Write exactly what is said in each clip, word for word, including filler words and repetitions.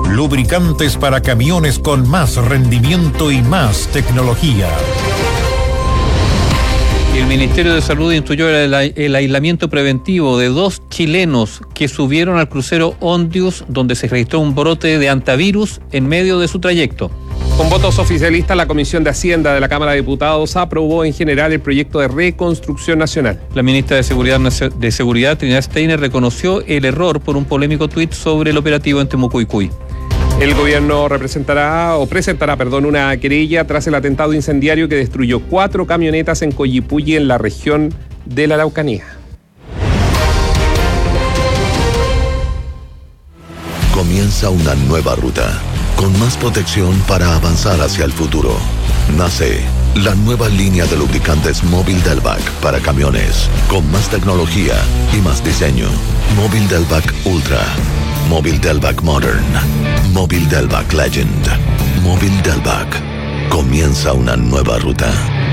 Lubricantes para camiones con más rendimiento y más tecnología. El Ministerio de Salud instruyó el, el aislamiento preventivo de dos chilenos que subieron al crucero Ondius, donde se registró un brote de hantavirus en medio de su trayecto. Con votos oficialistas, la Comisión de Hacienda de la Cámara de Diputados aprobó en general el proyecto de reconstrucción nacional. La ministra de Seguridad, de Seguridad Trinidad Steiner, reconoció el error por un polémico tuit sobre el operativo en Temucuicui. El gobierno representará o presentará, perdón, una querella tras el atentado incendiario que destruyó cuatro camionetas en Coyipulli, en la región de la Araucanía. Comienza una nueva ruta, con más protección para avanzar hacia el futuro. Nace la nueva línea de lubricantes Móvil Delvac para camiones, con más tecnología y más diseño. Móvil Delvac Ultra, Móvil Delvac Modern, Móvil Delvac Legend, Móvil Delvac. Comienza una nueva ruta.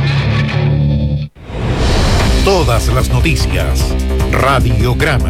Todas las noticias. Radiograma.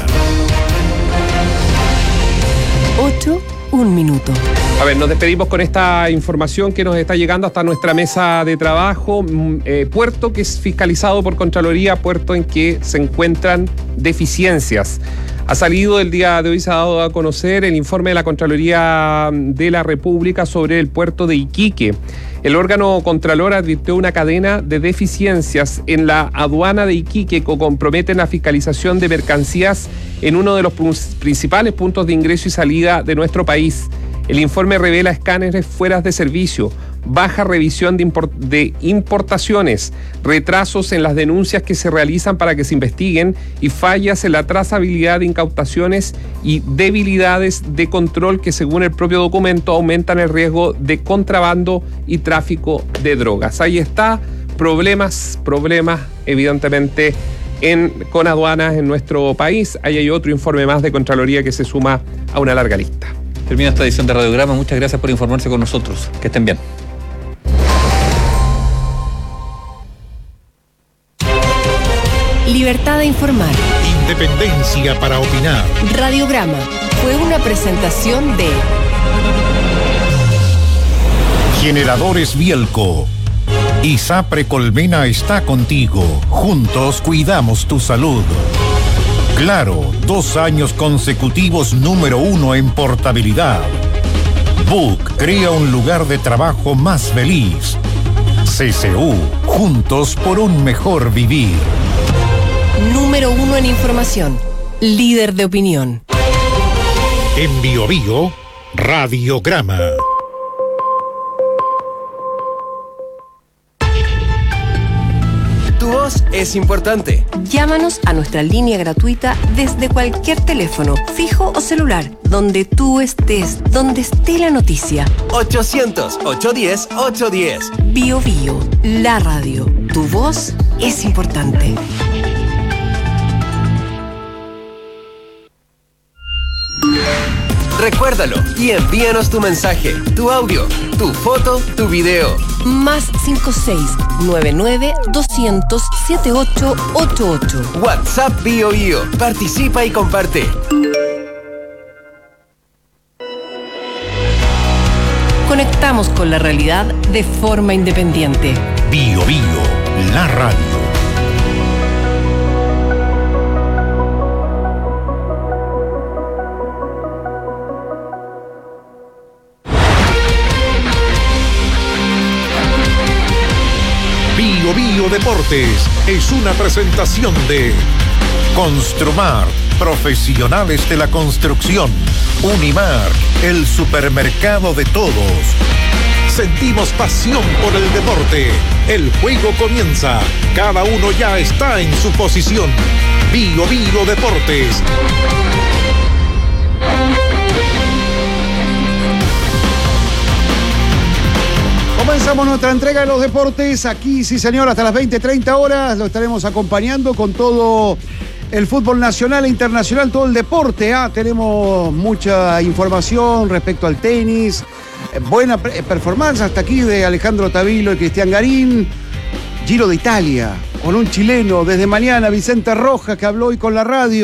ocho, un minuto. A ver, nos despedimos con esta información que nos está llegando hasta nuestra mesa de trabajo. Eh, puerto que es fiscalizado por Contraloría, puerto en que se encuentran deficiencias. Ha salido el día de hoy, se ha dado a conocer el informe de la Contraloría de la República sobre el puerto de Iquique. El órgano Contralor advirtió una cadena de deficiencias en la aduana de Iquique que comprometen la fiscalización de mercancías en uno de los principales puntos de ingreso y salida de nuestro país. El informe revela escáneres fuera de servicio, baja revisión de, import- de importaciones, retrasos en las denuncias que se realizan para que se investiguen y fallas en la trazabilidad de incautaciones y debilidades de control que, según el propio documento, aumentan el riesgo de contrabando y tráfico de drogas. Ahí está, problemas, problemas evidentemente en, con aduanas en nuestro país. Ahí hay otro informe más de Contraloría que se suma a una larga lista. Termina esta edición de Radiograma. Muchas gracias por informarse con nosotros. Que estén bien. Libertad de informar. Independencia para opinar. Radiograma fue una presentación de Generadores Bielco. ISAPRE Colmena está contigo. Juntos cuidamos tu salud. Claro, dos años consecutivos número uno en portabilidad. Book crea un lugar de trabajo más feliz. C C U, juntos por un mejor vivir. número uno en información, líder de opinión. En Bio Bio, Radiograma. Tu voz es importante. Llámanos a nuestra línea gratuita desde cualquier teléfono, fijo o celular, donde tú estés, donde esté la noticia. ochocientos, ochocientos diez, ochocientos diez. Bio Bio, la radio. Tu voz es importante. Recuérdalo y envíanos tu mensaje, tu audio, tu foto, tu video. Más cinco seis nueve nueve doscientos setenta y ocho ochenta y ocho. WhatsApp Bio Bio. Participa y comparte. Conectamos con la realidad de forma independiente. Bio Bio, la radio. Bio Bio Deportes es una presentación de Construmar, profesionales de la construcción. Unimar, el supermercado de todos. Sentimos pasión por el deporte. El juego comienza. Cada uno ya está en su posición. Bio Bio Deportes. Comenzamos nuestra entrega de los deportes. Aquí, sí señor, hasta las veinte, treinta horas. Lo estaremos acompañando con todo el fútbol nacional e internacional, todo el deporte. ¿eh? Tenemos mucha información respecto al tenis. Buena performance hasta aquí de Alejandro Tavilo y Cristian Garín. Giro de Italia, con un chileno desde mañana, Vicente Rojas, que habló hoy con la radio.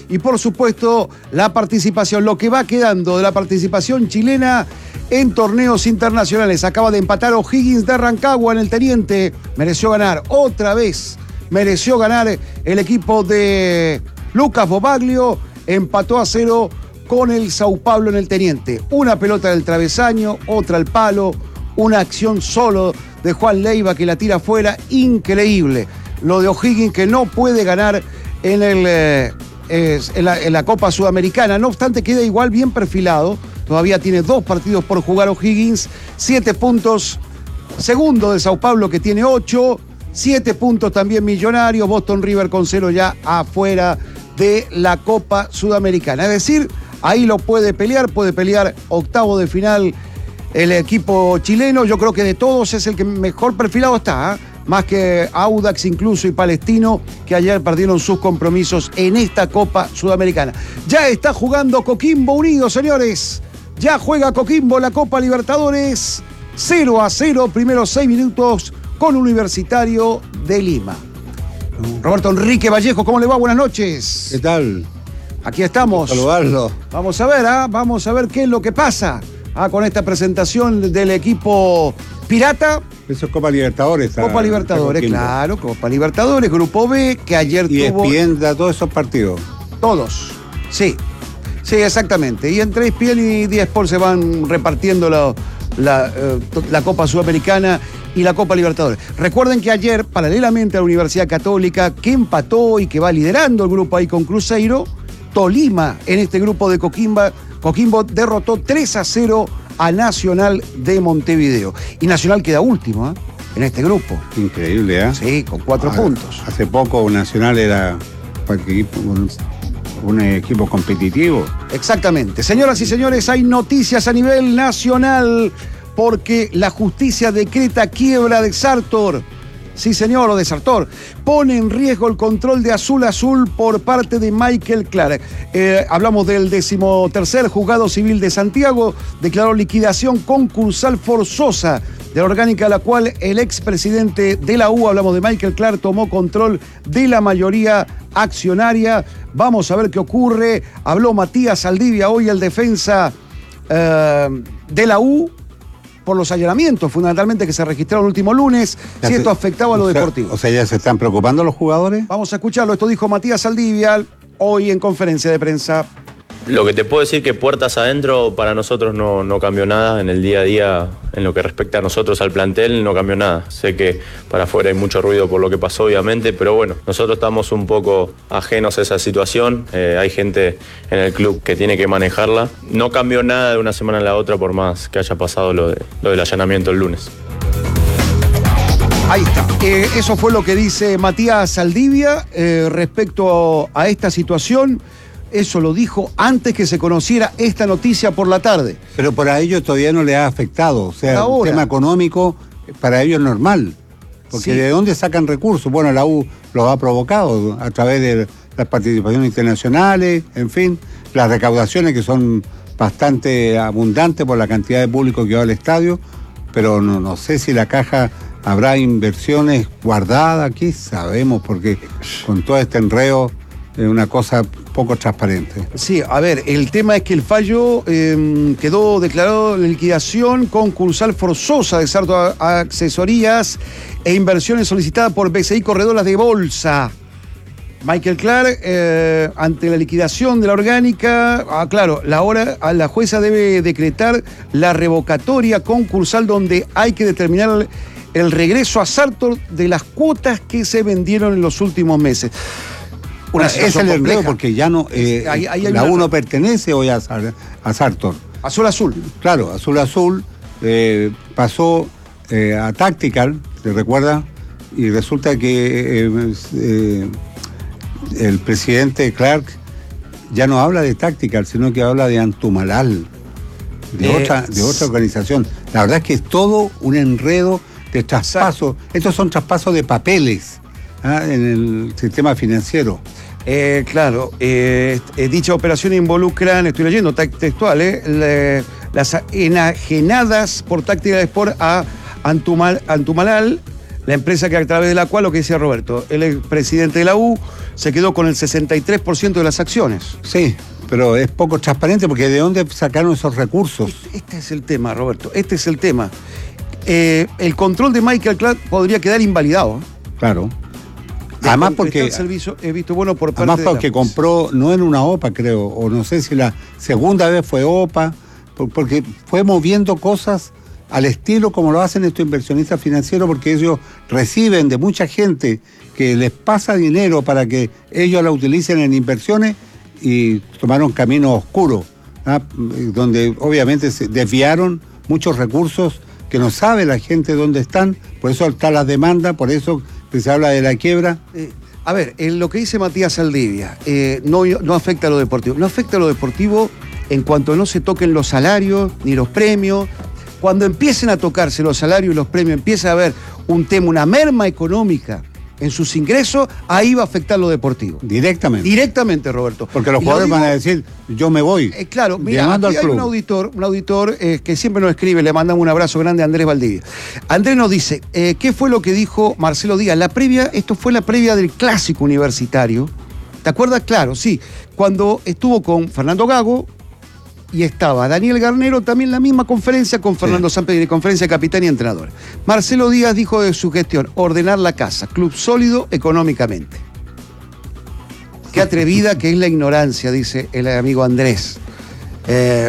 y por supuesto la participación, lo que va quedando de la participación chilena en torneos internacionales. Acaba de empatar O'Higgins de Rancagua en el Teniente, mereció ganar otra vez, mereció ganar el equipo de Lucas Bobaglio, empató a cero con el Sao Paulo en el Teniente. Una pelota del travesaño, otra al palo, una acción solo de Juan Leiva que la tira afuera, increíble. Lo de O'Higgins que no puede ganar en, el, eh, en, la, en la Copa Sudamericana, no obstante queda igual bien perfilado, todavía tiene dos partidos por jugar O'Higgins, siete puntos, segundo de Sao Paulo que tiene ocho, siete puntos también Millonarios, Boston River con cero ya afuera de la Copa Sudamericana. Es decir, ahí lo puede pelear, puede pelear octavo de final el equipo chileno. Yo creo que de todos es el que mejor perfilado está, ¿eh? Más que Audax incluso y Palestino, que ayer perdieron sus compromisos en esta Copa Sudamericana. Ya está jugando Coquimbo Unido, señores. Ya juega Coquimbo la Copa Libertadores, cero a cero, primeros seis minutos con Universitario de Lima. Roberto Enrique Vallejo, ¿cómo le va? Buenas noches. ¿Qué tal? Aquí estamos. Saludarlo. Vamos a ver, ¿ah? Vamos a ver qué es lo que pasa ah, con esta presentación del equipo Pirata. Eso es Copa Libertadores. Copa está, Libertadores, está claro. Copa Libertadores, Grupo B, que ayer y tuvo... Y E S P N todos esos partidos. Todos, sí. Sí, exactamente. Y entre E S P N y D Sport se van repartiendo la, la, eh, la Copa Sudamericana y la Copa Libertadores. Recuerden que ayer, paralelamente a la Universidad Católica, que empató y que va liderando el grupo ahí con Cruzeiro, Tolima, en este grupo de Coquimba, Coquimbo derrotó tres a cero a Nacional de Montevideo. Y Nacional queda último, ¿eh? En este grupo. Increíble, ¿eh? Sí, con cuatro ah, puntos. Hace poco Nacional era un, un equipo competitivo. Exactamente. Señoras y señores, hay noticias a nivel nacional porque la justicia decreta quiebra de Sartor. Sí, señor, o de Sartor. Pone en riesgo el control de Azul Azul por parte de Michael Clark. Eh, hablamos del decimotercer Juzgado Civil de Santiago. Declaró liquidación concursal forzosa de la orgánica a la cual el expresidente de la U, hablamos de Michael Clark, tomó control de la mayoría accionaria. Vamos a ver qué ocurre. Habló Matías Saldivia hoy, el defensa eh, de la U, por los allanamientos, fundamentalmente, que se registraron el último lunes, ya si esto afectaba a lo o sea, deportivo. O sea, ¿ya se están preocupando los jugadores? Vamos a escucharlo. Esto dijo Matías Saldivia hoy en conferencia de prensa. Lo que te puedo decir que puertas adentro para nosotros no, no cambió nada. En el día a día, en lo que respecta a nosotros, al plantel, no cambió nada. Sé que para afuera hay mucho ruido por lo que pasó, obviamente, pero bueno, nosotros estamos un poco ajenos a esa situación. Eh, hay gente en el club que tiene que manejarla. No cambió nada de una semana a la otra, por más que haya pasado lo, de, lo del allanamiento el lunes. Ahí está. Eh, eso fue lo que dice Matías Saldivia eh, respecto a esta situación. Eso lo dijo antes que se conociera esta noticia por la tarde. Pero para ellos todavía no les ha afectado. O sea, ahora, el tema económico para ellos es normal. Porque sí. ¿De dónde sacan recursos? Bueno, la U los ha provocado a través de las participaciones internacionales, en fin, las recaudaciones que son bastante abundantes por la cantidad de público que va al estadio. Pero no, no sé si la caja habrá inversiones guardadas aquí, sabemos, porque con todo este enredo es una cosa poco transparente. Sí, a ver, el tema es que el fallo eh, quedó declarado en liquidación concursal forzosa de Sartor Asesorías e inversiones solicitadas por B C I Corredoras de Bolsa. Michael Clark, eh, ante la liquidación de la orgánica, ah, claro, la, hora, la jueza debe decretar la revocatoria concursal donde hay que determinar el, el regreso a Sartor de las cuotas que se vendieron en los últimos meses. Una es el enredo porque ya no, eh, ahí, ahí la U no pertenece hoy a, a Sartor. Azul Azul. Claro, Azul Azul eh, pasó eh, a Tactical, ¿te recuerdas? Y resulta que eh, eh, el presidente Clark ya no habla de Tactical, sino que habla de Antumalal, de, eh, otra, de otra organización. La verdad es que es todo un enredo de traspasos. Estos son traspasos de papeles ¿ah? en el sistema financiero. Eh, claro, eh, eh, dicha operación involucra, estoy leyendo textual, eh, le, las enajenadas por Tactical Sport a Antumal, Antumalal, la empresa que a través de la cual, lo que decía Roberto, el expresidente de la U, se quedó con el sesenta y tres por ciento de las acciones. Sí, pero es poco transparente porque ¿de dónde sacaron esos recursos? Este es el tema, Roberto, este es el tema. Eh, el control de Michael Clark podría quedar invalidado. Claro. Además porque, el servicio he visto bueno por parte además de porque la... compró, no en una O P A creo, o no sé si la segunda vez fue O P A, porque fue moviendo cosas al estilo como lo hacen estos inversionistas financieros, porque ellos reciben de mucha gente que les pasa dinero para que ellos la utilicen en inversiones y tomaron caminos oscuros, ¿ah? Donde obviamente se desviaron muchos recursos que no sabe la gente dónde están, por eso está la demanda, por eso se habla de la quiebra. Eh, a ver, en lo que dice Matías Saldivia, eh, no, no afecta a lo deportivo. No afecta a lo deportivo en cuanto no se toquen los salarios ni los premios. Cuando empiecen a tocarse los salarios y los premios, empieza a haber un tema, una merma económica en sus ingresos, ahí va a afectar lo deportivo. Directamente. Directamente, Roberto. Porque los jugadores van a decir, yo me voy. Eh, claro, mira, aquí hay un auditor, un auditor eh, que siempre nos escribe, le mandamos un abrazo grande a Andrés Valdivia. Andrés nos dice, eh, ¿qué fue lo que dijo Marcelo Díaz? La previa, esto fue la previa del clásico universitario. ¿Te acuerdas? Claro, sí. Cuando estuvo con Fernando Gago, y estaba Daniel Garnero también en la misma conferencia con Fernando sí. Sampedri, conferencia de capitán y entrenador. Marcelo Díaz dijo de su gestión, ordenar la casa, club sólido económicamente. Qué atrevida que es la ignorancia, dice el amigo Andrés. Eh,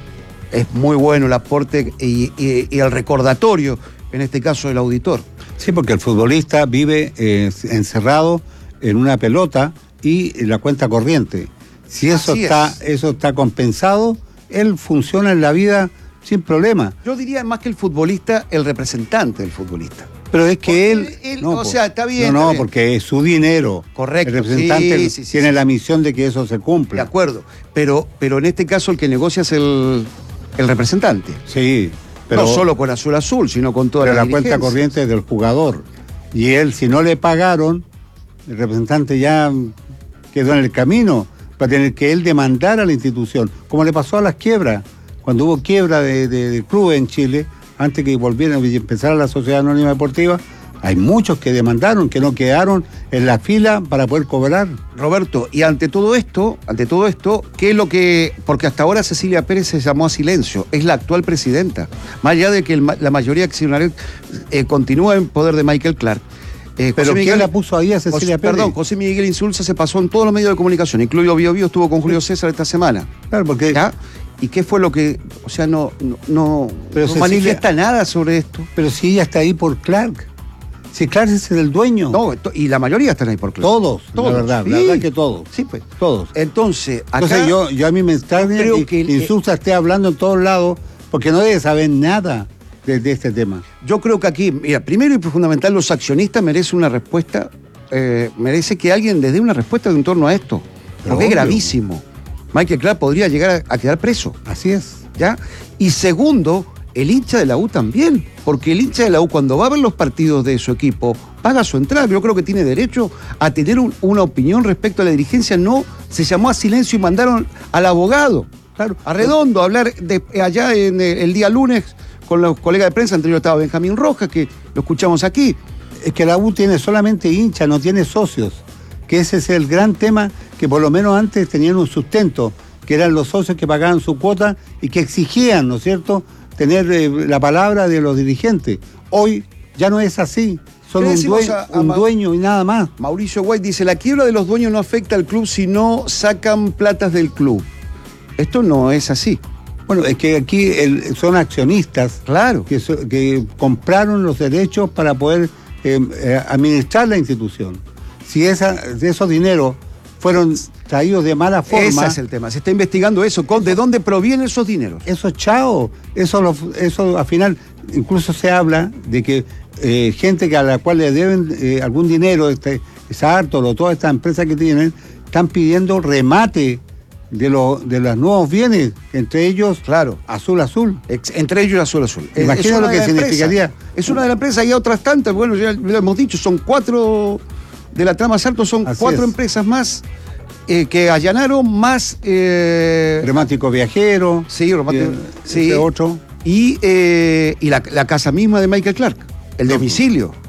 es muy bueno el aporte y, y, y el recordatorio, en este caso del auditor. Sí, porque el futbolista vive eh, encerrado en una pelota y la cuenta corriente. Si eso Así está, es. eso está compensado, él funciona en la vida sin problema. Yo diría más que el futbolista, el representante del futbolista. Pero es que porque él... él no, o sea, está bien. No, no, está bien. porque es su dinero. Correcto. El representante sí, sí, sí, tiene sí. la misión de que eso se cumpla. De acuerdo. Pero, pero en este caso el que negocia es el, el representante. Sí. Pero, no solo con Azul Azul, sino con toda pero la la cuenta corriente es del jugador. Y él, si no le pagaron, el representante ya quedó en el camino. Para tener que él demandar a la institución, como le pasó a las quiebras, cuando hubo quiebra de, de, de clubes en Chile, antes que volvieran y empezara la Sociedad Anónima Deportiva, hay muchos que demandaron, que no quedaron en la fila para poder cobrar. Roberto, y ante todo esto, ante todo esto, ¿qué es lo que...? Porque hasta ahora Cecilia Pérez se llamó a silencio, es la actual presidenta. Más allá de que el, la mayoría accionaria eh, continúa en poder de Michael Clark. Eh, ¿Pero José Miguel, quién la puso ahí a Cecilia José, Pérez? Perdón, José Miguel Insulza se pasó en todos los medios de comunicación, incluido Bio Bio, estuvo con Julio César esta semana. Claro, porque... ¿Ya? ¿Y qué fue lo que...? O sea, no, no, no, pero no Cecilia, manifiesta nada sobre esto. Pero si ella está ahí por Clark. Si Clark es el dueño. No, y la mayoría están ahí por Clark. Todos, todos. La verdad, sí. la verdad que todos. Sí, pues. Todos. Entonces, acá... Entonces yo, yo a mí me extraña creo que el, Insulza esté hablando en todos lados, porque no debe saber nada de, de este tema. Yo creo que aquí, mira, primero y fundamental, los accionistas merecen una respuesta... Eh, merece que alguien les dé una respuesta en torno a esto. Pero porque obvio. Es gravísimo. Michael Clark podría llegar a, a quedar preso. Así es. ¿Ya? Y segundo, el hincha de la U también. Porque el hincha de la U, cuando va a ver los partidos de su equipo, paga su entrada. Yo creo que tiene derecho a tener un, una opinión respecto a la dirigencia. No se llamó a silencio y mandaron al abogado, claro, a Redondo, a hablar de, allá en el, el día lunes con los colegas de prensa. Entre ellos estaba Benjamín Rojas, que lo escuchamos aquí. Es que la U tiene solamente hincha, no tiene socios, que ese es el gran tema, que por lo menos antes tenían un sustento, que eran los socios que pagaban su cuota y que exigían, ¿no es cierto?, tener eh, la palabra de los dirigentes. Hoy ya no es así, son un, dueño, a, a un dueño y nada más. Mauricio White dice, la quiebra de los dueños no afecta al club si no sacan platas del club. Esto no es así. Bueno, es que aquí el, son accionistas, claro, que, so, que compraron los derechos para poder... Eh, eh, administrar la institución. Si esa, esos dineros fueron traídos de mala forma... Ese es el tema, se está investigando eso, ¿de dónde provienen esos dineros? Eso, chao, eso, lo, eso al final incluso se habla de que eh, gente que a la cual le deben eh, algún dinero, este, Sartor o todas estas empresas que tienen, están pidiendo remate de, lo, de los nuevos bienes, entre ellos, claro, Azul Azul. Ex, entre ellos Azul Azul. Imagina lo que significaría. Es una de las empresas, hay otras tantas, bueno, ya lo hemos dicho, son cuatro de la trama Sarto, son Así cuatro es. empresas más eh, que allanaron, más... Eh, Romántico Viajero. Sí, Romántico. Eh, sí. Otro. Y, eh, y la, la casa misma de Michael Clark, el domicilio.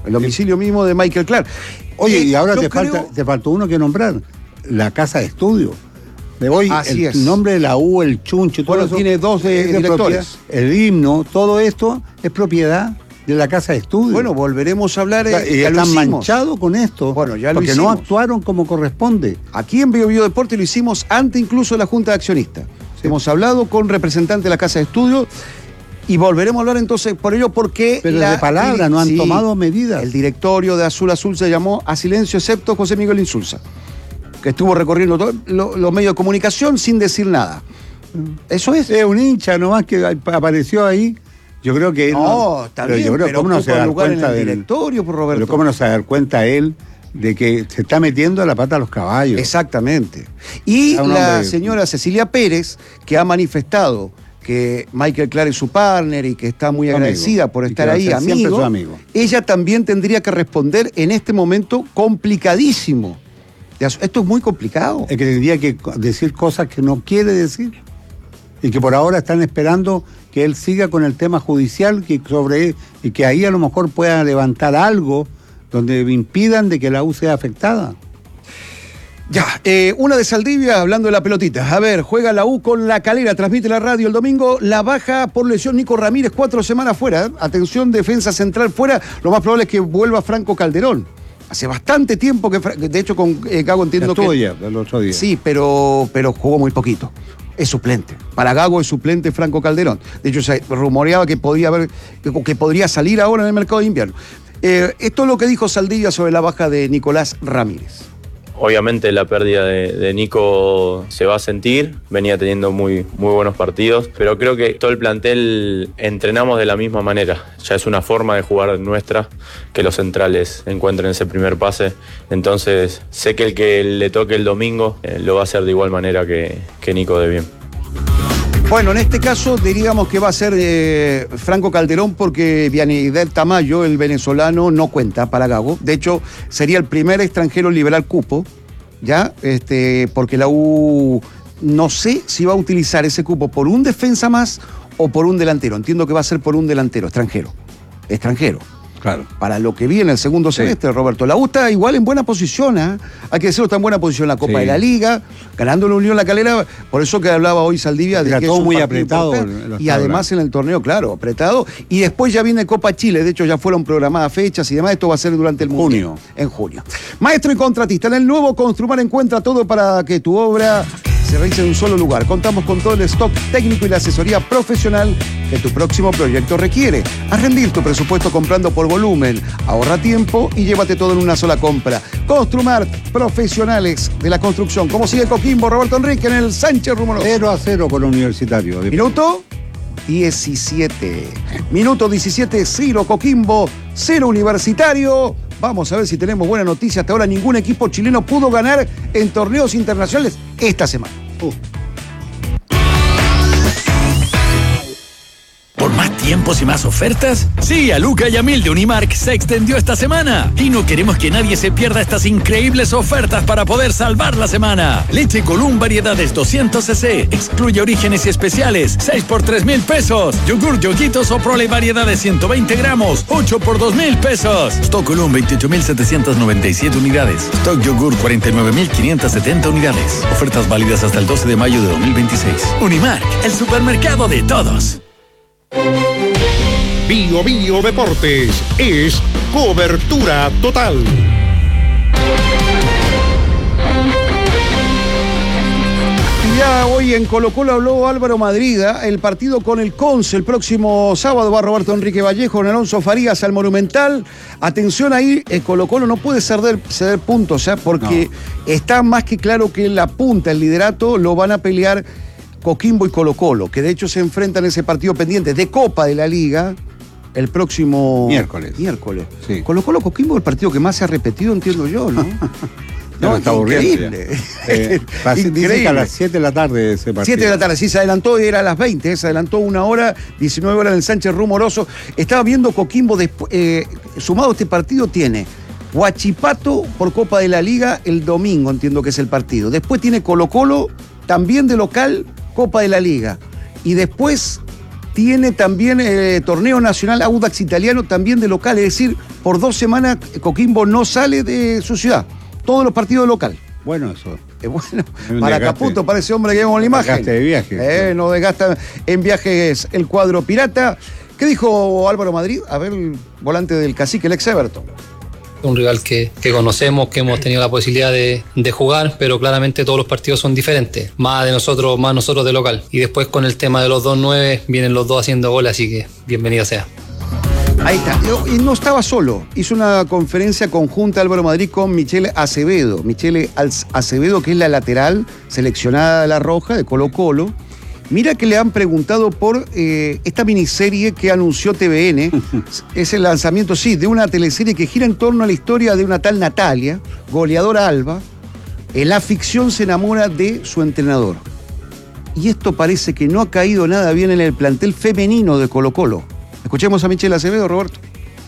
el domicilio mismo de Michael Clark. Oye, y ahora te, creo... falta, te faltó uno que nombrar, la casa de estudio. De hoy, Así el es. nombre de la U, el chuncho, todo Bueno, eso tiene dos de, es de directores. El himno, todo esto es propiedad de la casa de estudio. Bueno, volveremos a hablar. O sea, eh, y ya lo están hicimos. manchados con esto. Bueno, ya lo porque hicimos. no actuaron como corresponde. Aquí en Bio Bio Deporte lo hicimos antes incluso de la Junta de Accionistas. Sí. Hemos hablado con representantes de la casa de estudio y volveremos a hablar entonces por ello porque... Pero de palabra, no han sí, tomado medidas. El directorio de Azul Azul se llamó a silencio excepto José Miguel Insulza, que estuvo recorriendo todos los lo medios de comunicación sin decir nada. Eso es. Es un hincha nomás que apareció ahí. Yo creo que... No, no está pero bien, yo creo, pero ¿cómo no se ocupa da lugar cuenta en el del- directorio, por Roberto. Pero cómo no se va a dar cuenta él de que se está metiendo la pata a los caballos. Exactamente. Y A un la hombre- señora Cecilia Pérez, que ha manifestado que Michael Clark es su partner y que está muy Su agradecida amigo. por Y estar que va a ahí, ser siempre amigo, su amigo. ella también tendría que responder en este momento complicadísimo. Esto es muy complicado. Es que tendría que decir cosas que no quiere decir. Y que por ahora están esperando que él siga con el tema judicial que sobre y que ahí a lo mejor pueda levantar algo donde impidan de que la U sea afectada. Ya, eh, una de Saldivia hablando de la pelotita. A ver, juega la U con La Calera, transmite la radio el domingo. La baja por lesión Nico Ramírez, cuatro semanas fuera. ¿eh? Atención, defensa central fuera. Lo más probable es que vuelva Franco Calderón. Hace bastante tiempo que, Fra- de hecho, con eh, Gago entiendo Estuvo que... ya el otro día. Sí, pero, pero jugó muy poquito. Es suplente. Para Gago es suplente Franco Calderón. De hecho, se rumoreaba que podía haber, que, que podría salir ahora en el mercado de invierno. Eh, esto es lo que dijo Saldivia sobre la baja de Nicolás Ramírez. Obviamente la pérdida de, de Nico se va a sentir, venía teniendo muy, muy buenos partidos, pero creo que todo el plantel entrenamos de la misma manera. Ya es una forma de jugar nuestra que los centrales encuentren ese primer pase. Entonces sé que el que le toque el domingo eh, lo va a hacer de igual manera que, que Nico de bien. Bueno, en este caso diríamos que va a ser eh, Franco Calderón porque Vianidel Tamayo, el venezolano, no cuenta para Gago. De hecho, sería el primer extranjero en liberar cupo, ¿ya? Este, porque la U no sé si va a utilizar ese cupo por un defensa más o por un delantero. Entiendo que va a ser por un delantero, extranjero. Extranjero. Claro. Para lo que viene el segundo Sí. semestre, Roberto. La U está igual en buena posición, ¿eh? Hay que decirlo, está en buena posición en la Copa Sí. de la Liga, ganando la Unión La Calera, por eso que hablaba hoy Saldivia de Era que todo es un muy partido apretado importante. en los Y además en el torneo, claro, apretado. Y después ya viene Copa Chile, de hecho ya fueron programadas fechas y demás, esto va a ser durante el Junio. Mundial. En junio. Maestro y contratista, en el nuevo Construmar encuentra todo para que tu obra se realice en un solo lugar. Contamos con todo el stock técnico y la asesoría profesional que tu próximo proyecto requiere. Haz rendir tu presupuesto comprando por volumen, ahorra tiempo y llévate todo en una sola compra. Construmar, profesionales de la construcción. ¿Cómo sigue Coquimbo, Roberto Enrique, en el Sánchez Rumoroso? cero a cero con Universitario. Minuto diecisiete. Minuto diecisiete, cero Coquimbo, cero Universitario. Vamos a ver si tenemos buena noticia. Hasta ahora ningún equipo chileno pudo ganar en torneos internacionales esta semana. Uh. ¿Por más tiempos y más ofertas? Sí, a Luca y a Mil de Unimark se extendió esta semana. Y no queremos que nadie se pierda estas increíbles ofertas para poder salvar la semana. Leche Column variedades doscientos centilitros. Excluye orígenes y especiales. seis por tres mil pesos. Yogur Yoguitos o Prole variedades ciento veinte gramos. ocho por dos mil pesos. Stock Column veintiocho mil setecientos noventa y siete unidades. Stock Yogur cuarenta y nueve mil quinientos setenta unidades. Ofertas válidas hasta el doce de mayo de dos mil veintiséis. Unimark, el supermercado de todos. Bio Bio Deportes es cobertura total. Y ya hoy en Colo Colo habló Álvaro Madrida, el partido con el Conce el próximo sábado va Roberto Enrique Vallejo con Alonso Farías al Monumental. Atención ahí, el Colo Colo no puede ceder, ceder puntos, ¿eh? Porque no. Está más que claro que la punta, el liderato, lo van a pelear Coquimbo y Colo Colo, que de hecho se enfrentan en ese partido pendiente de Copa de la Liga el próximo miércoles. Miércoles. Sí. Colo Colo Coquimbo, el partido que más se ha repetido, entiendo yo, ¿no? No, no, está increíble. Eh, dice que a las siete de la tarde ese partido. siete de la tarde, sí, se adelantó, era a las veinte, se adelantó una hora, diecinueve horas en el Sánchez Rumoroso. Estaba viendo Coquimbo, después, eh, sumado a este partido, tiene Huachipato por Copa de la Liga el domingo, entiendo que es el partido. Después tiene Colo Colo, también de local, Copa de la Liga. Y después tiene también eh, torneo nacional Audax Italiano también de local, es decir, por dos semanas Coquimbo no sale de su ciudad, todos los partidos local. Bueno, eso. Es bueno, para Caputo, para ese hombre que vemos en la imagen. Desgaste de viaje. Eh, no desgasta en viajes el cuadro pirata. ¿Qué dijo Álvaro Madrid? A ver, el volante del Cacique, el ex Everton. Un rival que, que conocemos, que hemos tenido la posibilidad de, de jugar, pero claramente todos los partidos son diferentes. Más de nosotros, más nosotros de local. Y después con el tema de los dos nueve, vienen los dos haciendo goles, así que bienvenido sea. Ahí está. Y no estaba solo. Hizo una conferencia conjunta Álvaro Madrid con Michele Acevedo. Michele Acevedo, que es la lateral seleccionada de la Roja, de Colo Colo. Mira que le han preguntado por eh, esta miniserie que anunció T V N. Es el lanzamiento, sí, de una teleserie que gira en torno a la historia de una tal Natalia, goleadora Alba. En la ficción se enamora de su entrenador. Y esto parece que no ha caído nada bien en el plantel femenino de Colo Colo. Escuchemos a Michele Acevedo, Roberto.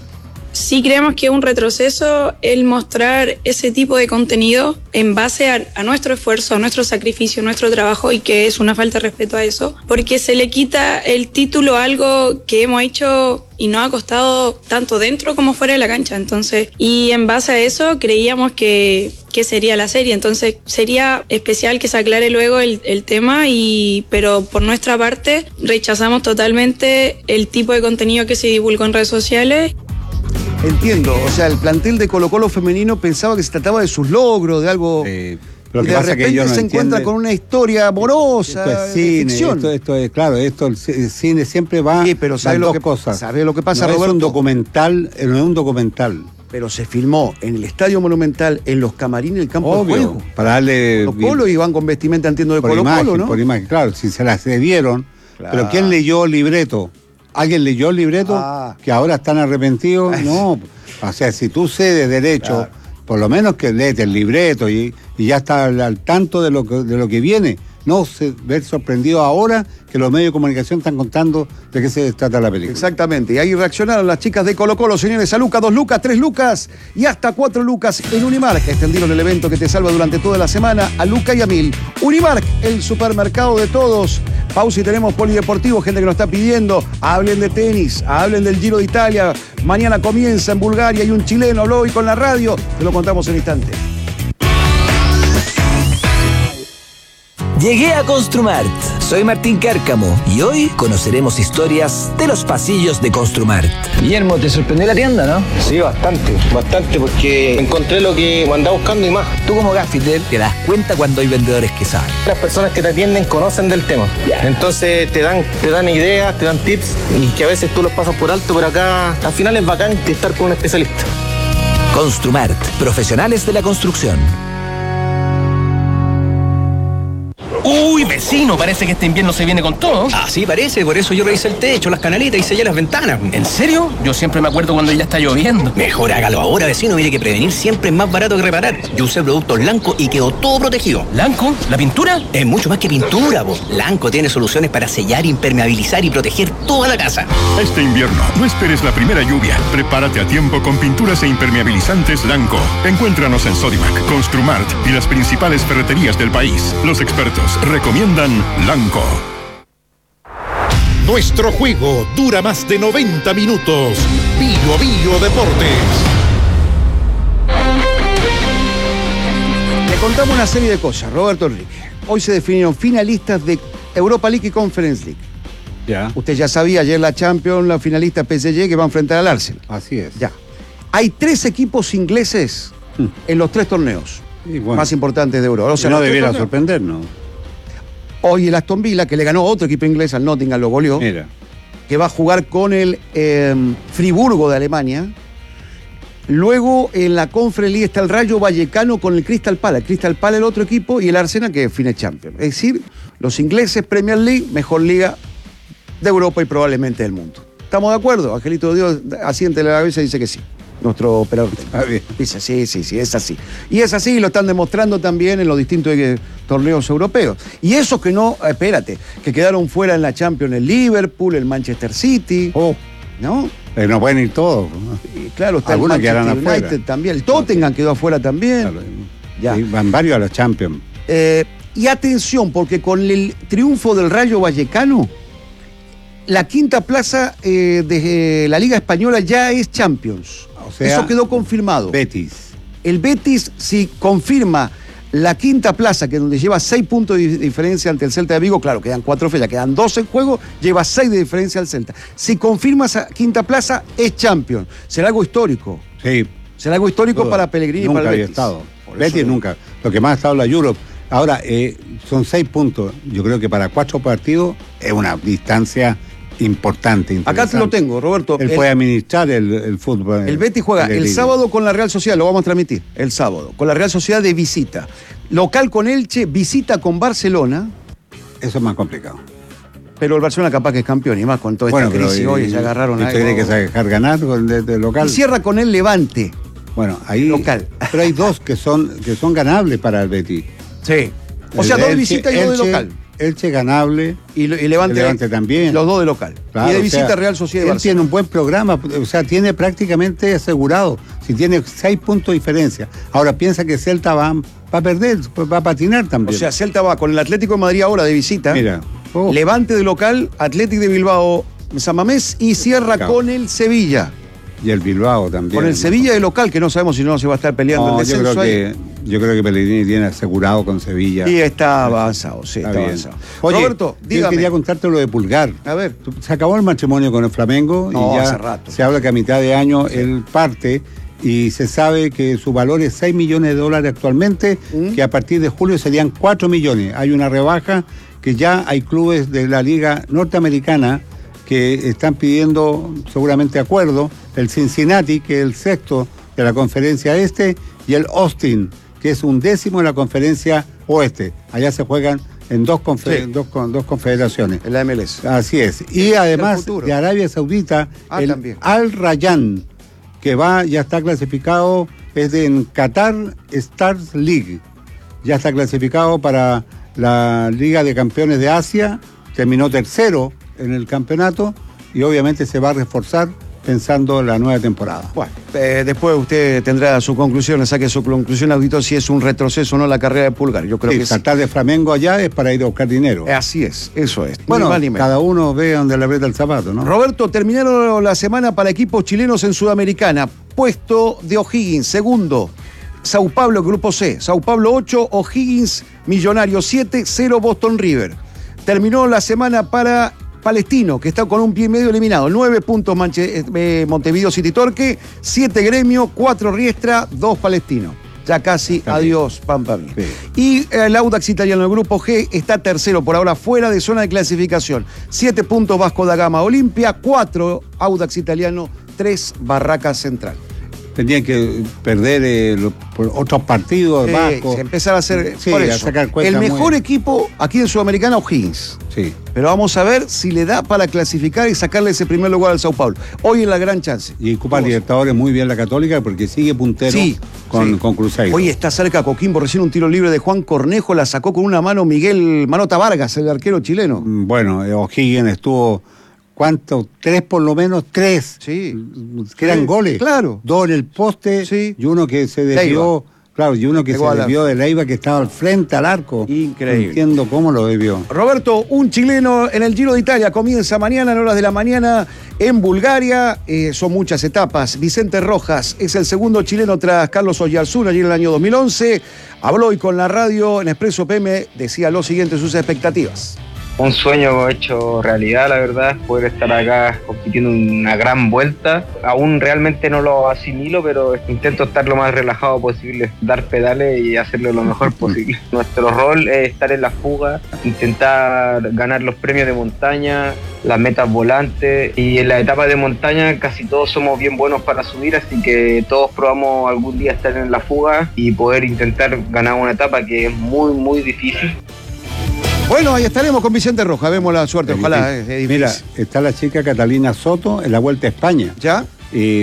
Sí creemos que es un retroceso el mostrar ese tipo de contenido en base a, a nuestro esfuerzo, a nuestro sacrificio, a nuestro trabajo, y que es una falta de respeto a eso, porque se le quita el título a algo que hemos hecho y nos ha costado tanto dentro como fuera de la cancha. Entonces, y en base a eso creíamos que, que sería la serie. Entonces sería especial que se aclare luego el, el tema, y, pero por nuestra parte rechazamos totalmente el tipo de contenido que se divulgó en redes sociales. Entiendo, o sea, el plantel de Colo Colo femenino pensaba que se trataba de sus logros, de algo... Sí, pero y que de pasa repente que ellos no se encuentra entienden. con una historia amorosa, Esto es de cine, ficción. esto, esto es, claro, esto el cine siempre va Sí, pero ¿sabe las lo dos que, cosas. ¿sabe lo que pasa, no Roberto? Es un documental, no es un documental. Pero se filmó en el Estadio Monumental, en los camarines del campo Obvio, de juego. para darle... Colo Colo, y van con vestimenta, entiendo, de por Colo imagen, Colo, ¿no? Por imagen, claro, si se las debieron. Claro. Pero ¿quién leyó el libreto? ¿Alguien leyó el libreto? Ah. Que ahora están arrepentidos. No, o sea, si tú cedes derecho, Claro. por lo menos que lees el libreto y, y ya estás al, al tanto de lo que, de lo que viene. No se, ver sorprendido ahora que los medios de comunicación están contando de qué se trata la película. Exactamente, y ahí reaccionaron las chicas de Colo Colo, señores, a Lucas, dos lucas, tres lucas y hasta cuatro lucas en Unimark. Extendieron el evento que te salva durante toda la semana a Luca y a Mil. Unimark, el supermercado de todos. Pausa y tenemos polideportivo, gente que nos está pidiendo. Hablen de tenis, hablen del Giro de Italia. Mañana comienza en Bulgaria y un chileno habló hoy con la radio. Te lo contamos en instante. Llegué a Construmart. Soy Martín Cárcamo y hoy conoceremos historias de los pasillos de Construmart. Guillermo, ¿te sorprendió la tienda, no? Sí, bastante, bastante, porque encontré lo que andaba buscando y más. Tú como gaffiter te das cuenta cuando hay vendedores que saben. Las personas que te atienden conocen del tema. Entonces te dan, te dan ideas, te dan tips, y que a veces tú los pasas por alto, pero acá al final es bacán estar con un especialista. Construmart, profesionales de la construcción. Uy, vecino, parece que este invierno se viene con todo. Ah, sí, parece, por eso yo revisé el techo, las canaletas y sellé las ventanas. ¿En serio? Yo siempre me acuerdo cuando ya está lloviendo. Mejor hágalo ahora, vecino, mire que prevenir siempre es más barato que reparar. Yo usé productos Lanco y quedó todo protegido. ¿Lanco? ¿La pintura? Es mucho más que pintura, vos. Lanco tiene soluciones para sellar, impermeabilizar y proteger toda la casa. Este invierno, no esperes la primera lluvia. Prepárate a tiempo con pinturas e impermeabilizantes Lanco. Encuéntranos en Sodimac, Construmart y las principales ferreterías del país. Los expertos recomiendan Lanco. Nuestro juego dura más de noventa minutos. Bio Bio Deportes. Le contamos una serie de cosas, Roberto Enrique. Hoy se definieron finalistas de Europa League y Conference League. Ya. Usted ya sabía, ayer la Champions, la finalista P S G que va a enfrentar al Arsenal. Así es. Ya. Hay tres equipos ingleses hmm. en los tres torneos bueno, más importantes de Europa. O sea, no debiera sorprendernos. Hoy el Aston Villa, que le ganó otro equipo inglés al Nottingham, lo goleó. Mira. Que va a jugar con el eh, Friburgo de Alemania. Luego en la Conference League está el Rayo Vallecano con el Crystal Palace. El Crystal Palace el otro equipo y el Arsenal que define Champions. Es decir, los ingleses Premier League, mejor liga de Europa y probablemente del mundo. ¿Estamos de acuerdo? Angelito Dios asiente la cabeza y dice que sí. Nuestro operador técnico. Dice, sí, sí, sí, es así. Y es así y lo están demostrando también en los distintos eh, torneos europeos. Y esos que no, espérate, que quedaron fuera en la Champions, el Liverpool, el Manchester City. Oh. ¿No? Eh, no pueden ir todos. Y claro, está algunos el Manchester United afuera. También. El Tottenham quedó afuera también. Claro. Ya. Sí, van varios a los Champions. Eh, y atención, porque con el triunfo del Rayo Vallecano, la quinta plaza eh, de la Liga Española ya es Champions. O sea, eso quedó confirmado. Betis. El Betis, si confirma la quinta plaza, que es donde lleva seis puntos de diferencia ante el Celta de Vigo, claro, quedan cuatro fechas, quedan doce en juego, lleva seis de diferencia al Celta. Si confirma esa quinta plaza, es Champions. Será algo histórico. Sí. Será algo histórico Todo. para Pellegrini y nunca para el había Betis. Estado. Betis nunca. Lo que más ha estado la Europe. Ahora, eh, son seis puntos. Yo creo que para cuatro partidos es una distancia importante. Acá te lo tengo, Roberto. Él el, puede administrar el, el fútbol. El Betis juega el, el sábado con la Real Sociedad, lo vamos a transmitir, el sábado, con la Real Sociedad de visita. Local con Elche, visita con Barcelona. Eso es más complicado. Pero el Barcelona capaz que es campeón, y más con toda bueno, esta crisis pero, hoy, y, se agarraron ¿y a usted cree que se va a dejar ganar de, de local? Y cierra con el Levante. Bueno, ahí. Local. Pero hay dos que son, que son ganables para el Betis. Sí. O sea, dos de visita y dos de local. Elche ganable. Y, y Levante, Levante también. Los dos de local. Claro, y de visita o sea, Real Sociedad de Él Barcelona. tiene un buen programa, o sea, tiene prácticamente asegurado. Si tiene seis puntos de diferencia. Ahora piensa que Celta va, va a perder, va a patinar también. O sea, Celta va con el Atlético de Madrid ahora de visita. Mira. Oh. Levante de local, Atlético de Bilbao, San Mamés y cierra Claro. con el Sevilla. Y el Bilbao también. Con el ¿no? Sevilla de local, que no sabemos si no se va a estar peleando no, el descenso yo creo ahí. que Yo creo que Pellegrini tiene asegurado con Sevilla. Y está avanzado, sí, está, está avanzado. Oye, Roberto, dígame. Yo quería contarte lo de Pulgar. A ver. Se acabó el matrimonio con el Flamengo no, y ya hace rato. se habla que a mitad de año sí. él parte y se sabe que su valor es seis millones de dólares actualmente, ¿Mm? que a partir de julio serían cuatro millones. Hay una rebaja que ya hay clubes de la Liga Norteamericana que están pidiendo seguramente acuerdo. El Cincinnati, que es el sexto de la conferencia este, y el Austin, que es un décimo de la conferencia oeste. Allá se juegan en dos, confer sí. dos, dos confederaciones. En la M L S. Así es. Y además de Arabia Saudita, ah, el también. Al Rayyan, que va, ya está clasificado, es de en Qatar Stars League. Ya está clasificado para la Liga de Campeones de Asia, terminó tercero en el campeonato y obviamente se va a reforzar pensando en la nueva temporada. Bueno, eh, después usted tendrá su conclusión, saque su conclusión, auditor, si es un retroceso o no la carrera de Pulgar. Yo creo sí, que saltar sí. de Flamengo allá es para ir a buscar dinero. Así es, eso es. Bueno, cada uno ve donde le aprieta el zapato, ¿no? Roberto, terminaron la semana para equipos chilenos en Sudamericana. Puesto de O'Higgins, segundo. Sao Paulo, Grupo C. Sao Paulo ocho, O'Higgins, Millonario siete, cero Boston River. Terminó la semana para Palestino, que está con un pie y medio eliminado. nueve puntos Manche, eh, Montevideo City Torque, siete Gremio, cuatro Riestra, dos Palestino. Ya casi, está adiós, Pampa mía. Sí. Y el Audax Italiano, el Grupo G, está tercero, por ahora fuera de zona de clasificación. siete puntos Vasco da Gama Olimpia, cuatro Audax Italiano, tres Barracas Central. Tenían que perder eh, lo, por otros partidos, sí, Vasco. Se empezar a hacer sí, por a eso. sacar el mejor muy... equipo aquí en Sudamericana, O'Higgins. Sí. Pero vamos a ver si le da para clasificar y sacarle ese primer lugar al Sao Paulo. Hoy es la gran chance. Y Copa Libertadores muy bien la Católica porque sigue puntero sí, con, sí. con Cruzeiro. Hoy está cerca Coquimbo, recién un tiro libre de Juan Cornejo, la sacó con una mano Miguel Manota Vargas, el arquero chileno. Bueno, O'Higgins estuvo... ¿Cuántos? Tres por lo menos, tres. Sí. Que eran sí, goles. Claro. Dos en el poste sí. y uno que se desvió. Claro, y uno que Llegó se desvió de Leiva que estaba al frente al arco. Increíble. No entiendo cómo lo desvió. Roberto, un chileno en el Giro de Italia comienza mañana en horas de la mañana en Bulgaria. Eh, son muchas etapas. Vicente Rojas es el segundo chileno tras Carlos Oyarzún allí en el año dos mil once. Habló hoy con la radio en Expreso P M. Decía lo siguiente, sus expectativas. Un sueño hecho realidad, la verdad, poder estar acá compitiendo una gran vuelta. Aún realmente no lo asimilo, pero intento estar lo más relajado posible, dar pedales y hacerlo lo mejor posible. Nuestro rol es estar en la fuga, intentar ganar los premios de montaña, las metas volantes, y en la etapa de montaña casi todos somos bien buenos para subir, así que todos probamos algún día estar en la fuga y poder intentar ganar una etapa que es muy, muy difícil. Bueno, ahí estaremos con Vicente Rojas, vemos la suerte, es ojalá. Es, es Mira, está la chica Catalina Soto en la Vuelta a España. ¿Ya? Y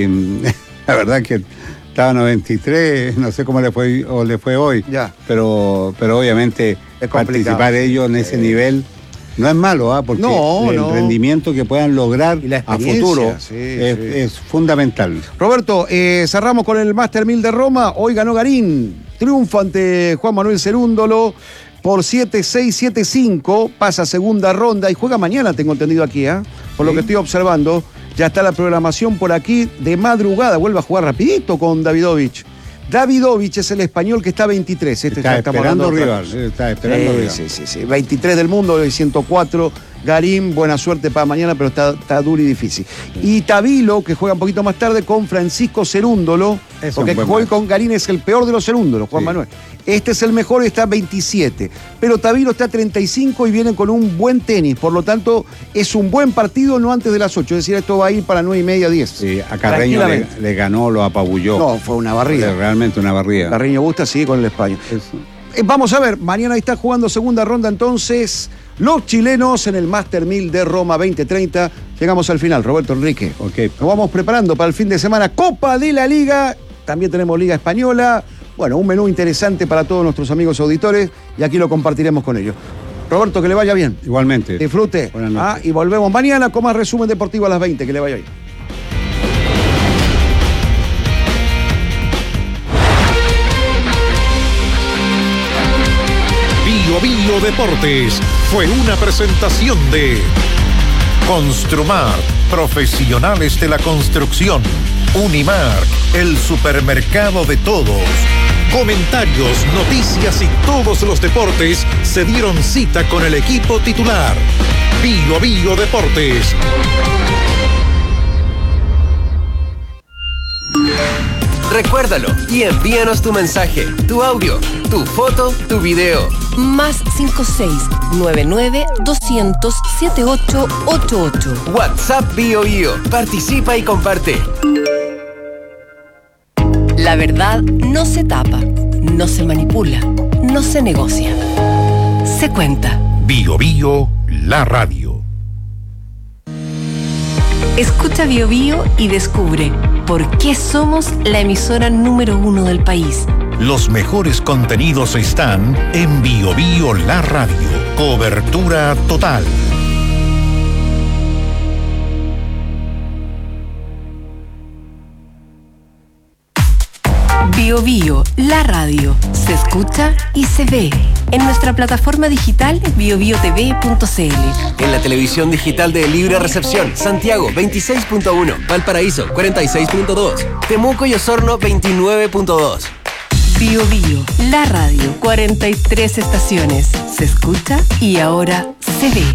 la verdad que estaba noventa y tres, no sé cómo le fue o le fue hoy. Ya. Pero, pero obviamente participar ellos en ese eh. nivel no es malo, ¿ah? Porque no, el no. rendimiento que puedan lograr a futuro sí, es, sí. es fundamental. Roberto, eh, cerramos con el Master mil de Roma. Hoy ganó Garín. Triunfo ante Juan Manuel Cerúndolo. por siete seis siete cinco, pasa a segunda ronda y juega mañana, tengo entendido aquí, ¿eh? Por sí. Lo que estoy observando. Ya está la programación por aquí de madrugada. Vuelve a jugar rapidito con Davidovich. Davidovich es el español que está veintitrés. Este está, está esperando rival, está esperando eh, rival. Sí, sí, sí. veintitrés del mundo, ciento cuatro. Garín, buena suerte para mañana, pero está, está duro y difícil. Y Tabilo, que juega un poquito más tarde con Francisco Cerúndolo, es porque juega con Garín es el peor de los Cerúndolos, Juan sí. Manuel. Este es el mejor y está veintisiete. Pero Tabilo está treinta y cinco y viene con un buen tenis. Por lo tanto, es un buen partido, no antes de las ocho. Es decir, esto va a ir para nueve y media, diez. Sí, a Carreño le, le ganó, lo apabulló. No, fue una barrida. Fue realmente una barrida. Carreño Busta sigue con el español. Eh, vamos a ver, mañana está jugando segunda ronda entonces los chilenos en el Master mil de Roma veinte treinta. Llegamos al final, Roberto Enrique. Okay. Nos vamos preparando para el fin de semana. Copa de la Liga. También tenemos Liga Española. Bueno, un menú interesante para todos nuestros amigos auditores y aquí lo compartiremos con ellos. Roberto, que le vaya bien. Igualmente. Disfrute. Ah, y volvemos mañana con más resumen deportivo a las veinte. Que le vaya bien. Bio Bio Deportes fue una presentación de Construmar, profesionales de la construcción. Unimark, el supermercado de todos. Comentarios, noticias y todos los deportes se dieron cita con el equipo titular. Bio Bio Deportes. Recuérdalo y envíanos tu mensaje, tu audio, tu foto, tu video. Más cinco seis nueve nueve doscientos setenta y ocho ochenta y ocho. WhatsApp Bio Bio. Participa y comparte. La verdad no se tapa, no se manipula, no se negocia. Se cuenta. Bio Bio, la radio. Escucha Bio Bio y descubre por qué somos la emisora número uno del país. Los mejores contenidos están en Bio Bio, la radio. Cobertura total. Bio Bio, la radio, se escucha y se ve en nuestra plataforma digital bio bio t v punto c l. En la televisión digital de Libre Recepción, Santiago veintiséis punto uno, Valparaíso cuarenta y seis punto dos, Temuco y Osorno veintinueve punto dos. Bio Bio, la radio, cuarenta y tres estaciones, se escucha y ahora se ve.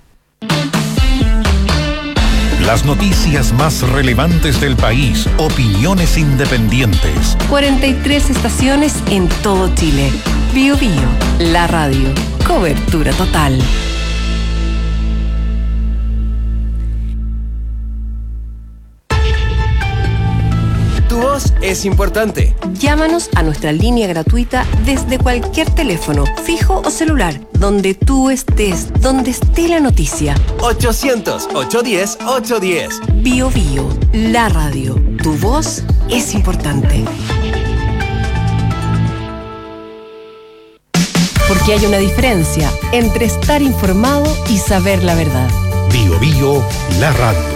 Las noticias más relevantes del país, opiniones independientes. cuarenta y tres estaciones en todo Chile. Bio Bio, la radio, cobertura total. Tu voz es importante. Llámanos a nuestra línea gratuita desde cualquier teléfono, fijo o celular, donde tú estés, donde esté la noticia. ochocientos, ochocientos diez, ochocientos diez. Bio Bio, la radio. Tu voz es importante. Porque hay una diferencia entre estar informado y saber la verdad. Bio Bio, la radio.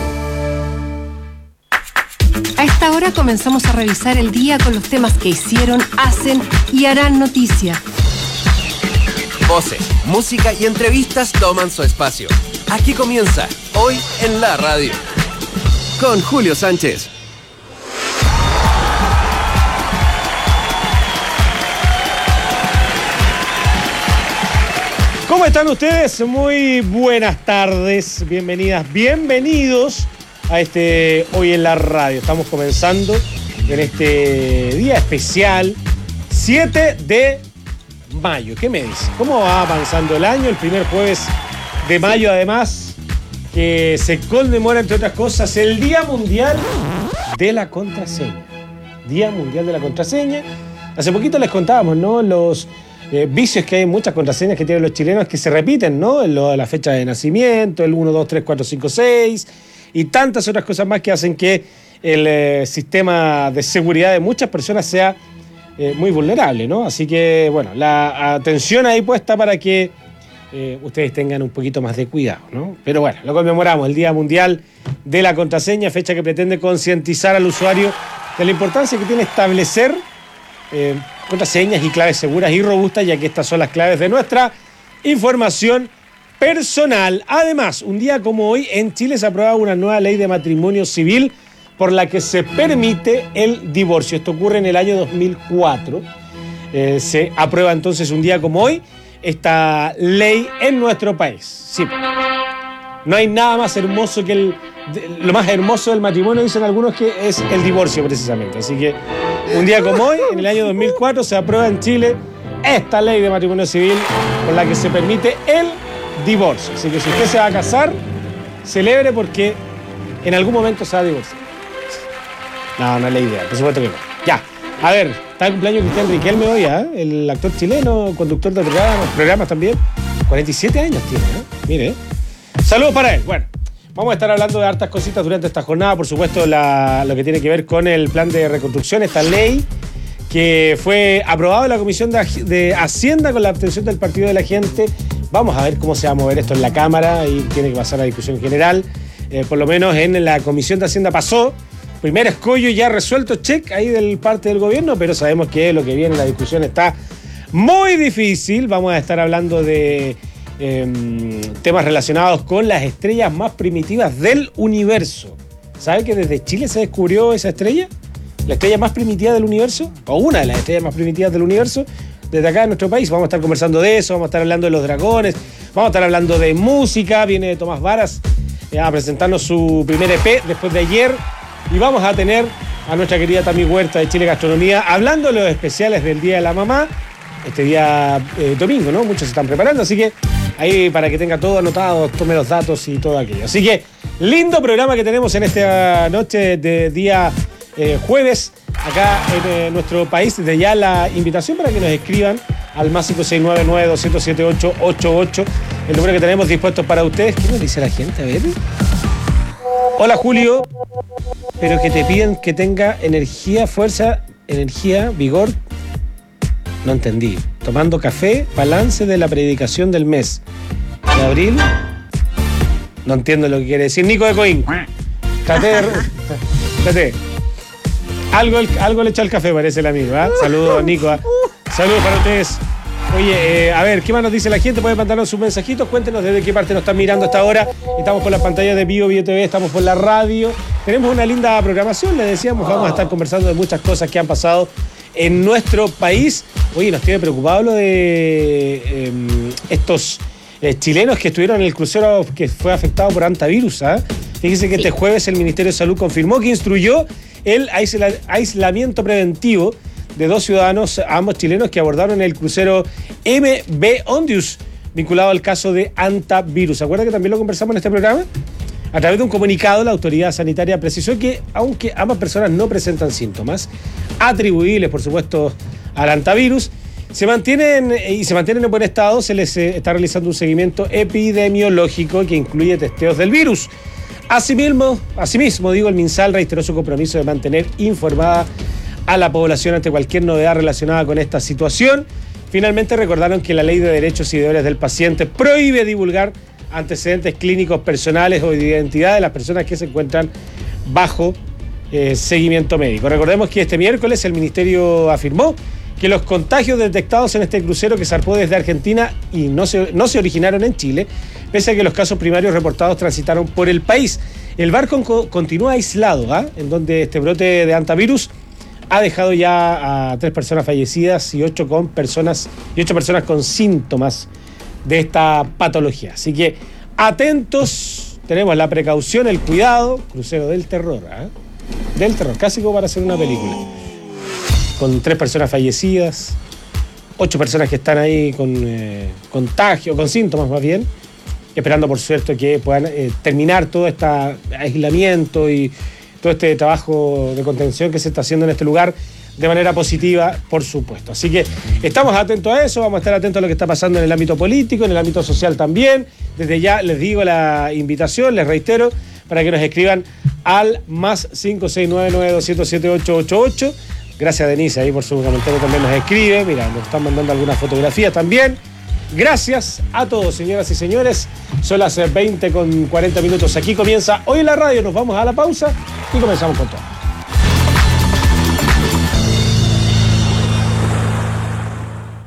A esta hora comenzamos a revisar el día con los temas que hicieron, hacen y harán noticia. Voces, música y entrevistas toman su espacio. Aquí comienza, hoy en la radio. Con Julio Sánchez. ¿Cómo están ustedes? Muy buenas tardes, bienvenidas, bienvenidos a este Hoy en la Radio. Estamos comenzando en este día especial, siete de mayo. ¿Qué me dice? ¿Cómo va avanzando el año? El primer jueves de mayo, además, que se conmemora, entre otras cosas, el Día Mundial de la Contraseña. Día Mundial de la Contraseña. Hace poquito les contábamos, ¿no? Los eh, vicios que hay en muchas contraseñas que tienen los chilenos que se repiten, ¿no? En lo de la fecha de nacimiento, el uno, dos, tres, cuatro, cinco, seis y tantas otras cosas más que hacen que el eh, sistema de seguridad de muchas personas sea eh, muy vulnerable, ¿no? Así que, bueno, la atención ahí puesta para que eh, ustedes tengan un poquito más de cuidado, ¿no? Pero bueno, lo conmemoramos, el Día Mundial de la Contraseña, fecha que pretende concientizar al usuario de la importancia que tiene establecer eh, contraseñas y claves seguras y robustas, ya que estas son las claves de nuestra información personal. Además, un día como hoy, en Chile se aprueba una nueva ley de matrimonio civil por la que se permite el divorcio. Esto ocurre en el año dos mil cuatro. Eh, se aprueba entonces un día como hoy esta ley en nuestro país. Sí. No hay nada más hermoso que el... Lo más hermoso del matrimonio, dicen algunos, que es el divorcio, precisamente. Así que un día como hoy, en el año dos mil cuatro, se aprueba en Chile esta ley de matrimonio civil por la que se permite el divorcio. Así que si usted se va a casar, celebre, porque en algún momento se va a divorciar. No, no es la idea, por supuesto que no. Ya, a ver, está el cumpleaños Cristian Riquelme hoy, ¿eh? El actor chileno, conductor de programas, programas también. cuarenta y siete años tiene, ¿eh? Mire, ¿eh? Saludos para él. Bueno, vamos a estar hablando de hartas cositas durante esta jornada. Por supuesto, la, lo que tiene que ver con el plan de reconstrucción, esta ley que fue aprobado en la Comisión de, de Hacienda con la abstención del Partido de la Gente. Vamos a ver cómo se va a mover esto en la Cámara y tiene que pasar a discusión general. Eh, por lo menos en la Comisión de Hacienda pasó. Primer escollo ya resuelto, check ahí del parte del gobierno, pero sabemos que lo que viene en la discusión está muy difícil. Vamos a estar hablando de eh, temas relacionados con las estrellas más primitivas del universo. ¿Sabe que desde Chile se descubrió esa estrella? La estrella más primitiva del universo, o una de las estrellas más primitivas del universo, desde acá en nuestro país. Vamos a estar conversando de eso, vamos a estar hablando de los dragones, vamos a estar hablando de música. Viene Tomás Varas eh, a presentarnos su primer E P después de ayer. Y vamos a tener a nuestra querida Tami Huerta de Chile Gastronomía hablando de los especiales del Día de la Mamá, este día eh, domingo, ¿no? Muchos se están preparando, así que ahí para que tenga todo anotado, tome los datos y todo aquello. Así que lindo programa que tenemos en esta noche de día eh, jueves, acá en eh, nuestro país. Desde ya la invitación para que nos escriban al más cinco seis nueve nueve dos cero siete ocho ocho ocho, el número que tenemos dispuesto para ustedes. ¿Qué nos dice la gente? A ver. Hola, Julio. Pero que te piden que tenga energía, fuerza, energía, vigor. No entendí. Tomando café, balance de la predicación del mes de abril. No entiendo lo que quiere decir. Nico de Coín. Traté de... Traté. Algo, algo le echa al café, parece el amigo. ¿eh? Saludos, Nico. ¿eh? Saludos para ustedes. Oye, eh, a ver, ¿qué más nos dice la gente? Pueden mandarnos sus mensajitos, cuéntenos desde qué parte nos están mirando hasta ahora. Estamos por las pantallas de Bio, Bio T V, estamos por la radio. Tenemos una linda programación, les decíamos, vamos a estar conversando de muchas cosas que han pasado en nuestro país. Oye, nos tiene preocupado lo de eh, estos eh, chilenos que estuvieron en el crucero que fue afectado por hantavirus. ¿eh? Fíjense que este jueves el Ministerio de Salud confirmó que instruyó el aisla- aislamiento preventivo de dos ciudadanos, ambos chilenos, que abordaron el crucero M V Ondius, vinculado al caso de hantavirus. ¿Se acuerda que también lo conversamos en este programa? A través de un comunicado, la autoridad sanitaria precisó que, aunque ambas personas no presentan síntomas atribuibles, por supuesto, al hantavirus, se mantienen y se mantienen en buen estado, se les eh, está realizando un seguimiento epidemiológico que incluye testeos del virus. Asimismo, asimismo, digo, el MinSal reiteró su compromiso de mantener informada a la población ante cualquier novedad relacionada con esta situación. Finalmente recordaron que la Ley de Derechos y Deberes del Paciente prohíbe divulgar antecedentes clínicos personales o de identidad de las personas que se encuentran bajo eh, seguimiento médico. Recordemos que este miércoles el Ministerio afirmó que los contagios detectados en este crucero que zarpó desde Argentina y no se, no se originaron en Chile, pese a que los casos primarios reportados transitaron por el país. El barco co- continúa aislado, ¿eh? en donde este brote de hantavirus ha dejado ya a tres personas fallecidas y ocho, con personas, y ocho personas con síntomas de esta patología. Así que atentos, tenemos la precaución, el cuidado, crucero del terror, ¿eh? del terror, casi como para hacer una película. Con tres personas fallecidas, ocho personas que están ahí con eh, contagio, con síntomas más bien, esperando por suerte que puedan eh, terminar todo este aislamiento y todo este trabajo de contención que se está haciendo en este lugar de manera positiva, por supuesto. Así que estamos atentos a eso, vamos a estar atentos a lo que está pasando en el ámbito político, en el ámbito social también. Desde ya les digo la invitación, les reitero, para que nos escriban al más cinco seis nueve nueve dos cero siete ocho ocho ocho. Gracias, Denise, ahí por su comentario también nos escribe. Mira, nos están mandando algunas fotografías también. Gracias a todos, señoras y señores. Son las veinte con cuarenta minutos. Aquí comienza Hoy en la Radio. Nos vamos a la pausa y comenzamos con todo.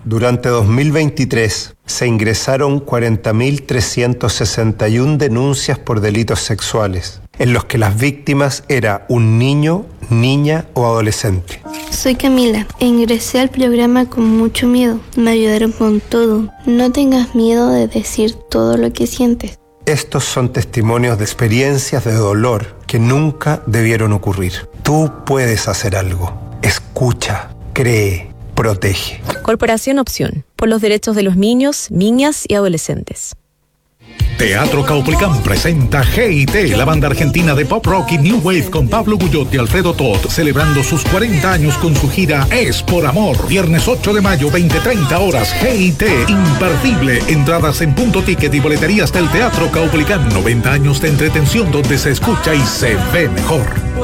Durante dos mil veintitrés se ingresaron cuarenta mil trescientas sesenta y una denuncias por delitos sexuales, en los que las víctimas era un niño, niña o adolescente. Soy Camila e ingresé al programa con mucho miedo. Me ayudaron con todo. No tengas miedo de decir todo lo que sientes. Estos son testimonios de experiencias de dolor que nunca debieron ocurrir. Tú puedes hacer algo. Escucha, cree, protege. Corporación Opción, por los derechos de los niños, niñas y adolescentes. Teatro Caupolicán presenta G I T, la banda argentina de pop rock y new wave con Pablo Guyot y Alfredo Todd, celebrando sus cuarenta años con su gira Es por Amor. Viernes ocho de mayo, veinte treinta horas, G I T, imperdible. Entradas en Punto Ticket y boleterías del Teatro Caupolicán. noventa años de entretención donde se escucha y se ve mejor.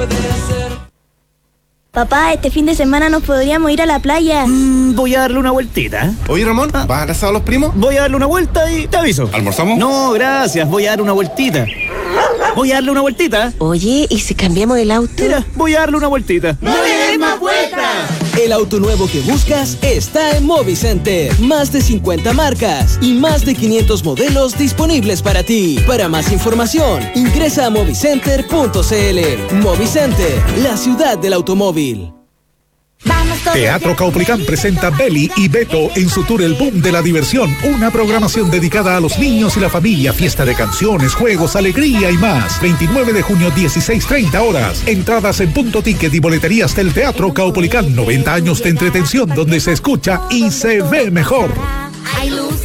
Papá, este fin de semana nos podríamos ir a la playa. Mm, voy a darle una vueltita. Oye, Ramón, ah. ¿vas al asado a los primos? Voy a darle una vuelta y te aviso. ¿Almorzamos? No, gracias, voy a darle una vueltita. Voy a darle una vueltita. Oye, ¿y si cambiamos el auto? Mira, voy a darle una vueltita. ¡No le des más vueltas! El auto nuevo que buscas está en Movicenter. Más de cincuenta marcas y más de quinientos modelos disponibles para ti. Para más información, ingresa a movicenter punto c l. Movicenter, la ciudad del automóvil. Teatro Caupolicán presenta Beli y Beto en su tour El Boom de la Diversión, una programación dedicada a los niños y la familia, fiesta de canciones, juegos, alegría y más. veintinueve de junio, dieciséis treinta horas. Entradas en Punto Ticket y boleterías del Teatro Caupolicán. noventa años de entretención donde se escucha y se ve mejor. Hay luces.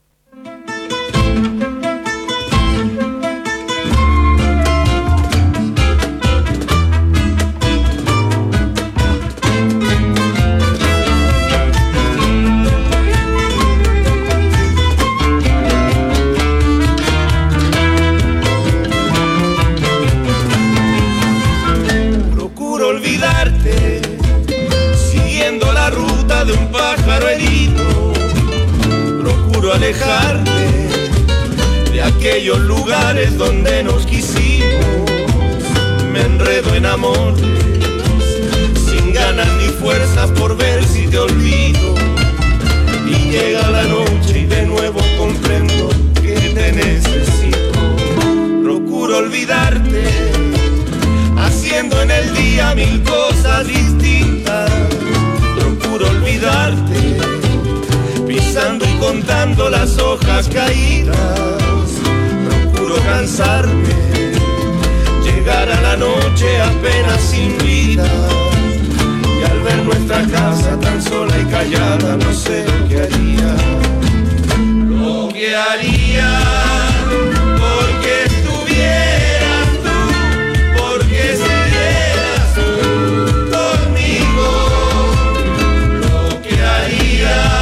Alejarte de aquellos lugares donde nos quisimos. Me enredo en amores sin ganas ni fuerzas por ver si te olvido. Y llega la noche y de nuevo comprendo que te necesito. Procuro olvidarte haciendo en el día mil cosas distintas. Procuro olvidarte pisando y contando las hojas caídas. Procuro cansarme, llegar a la noche apenas sin vida. Y al ver nuestra casa tan sola y callada, no sé lo que haría. Lo que haría porque estuvieras tú, porque siguieras tú conmigo. Lo que haría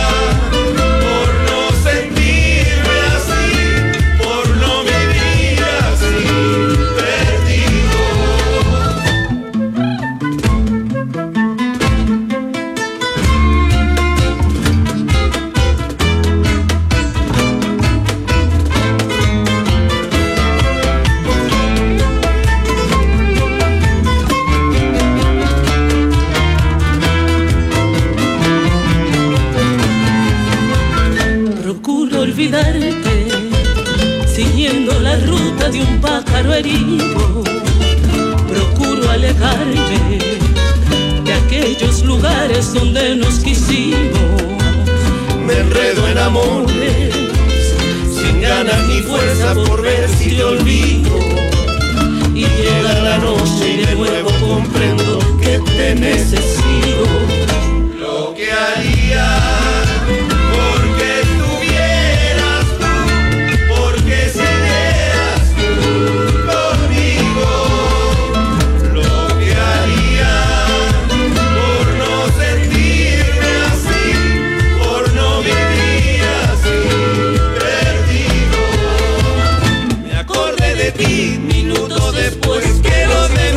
siguiendo la ruta de un pájaro herido. Procuro alejarme de aquellos lugares donde nos quisimos. Me enredo en amores sin ganas ni fuerza por ver si te olvido. Y llega la noche y de nuevo comprendo que te necesito. Lo que haría porque estuvieras tú, porque siguieras tú conmigo. Lo que haría por no sentirme así, por no vivir así, perdido. Me acordé de ti minutos después que lo de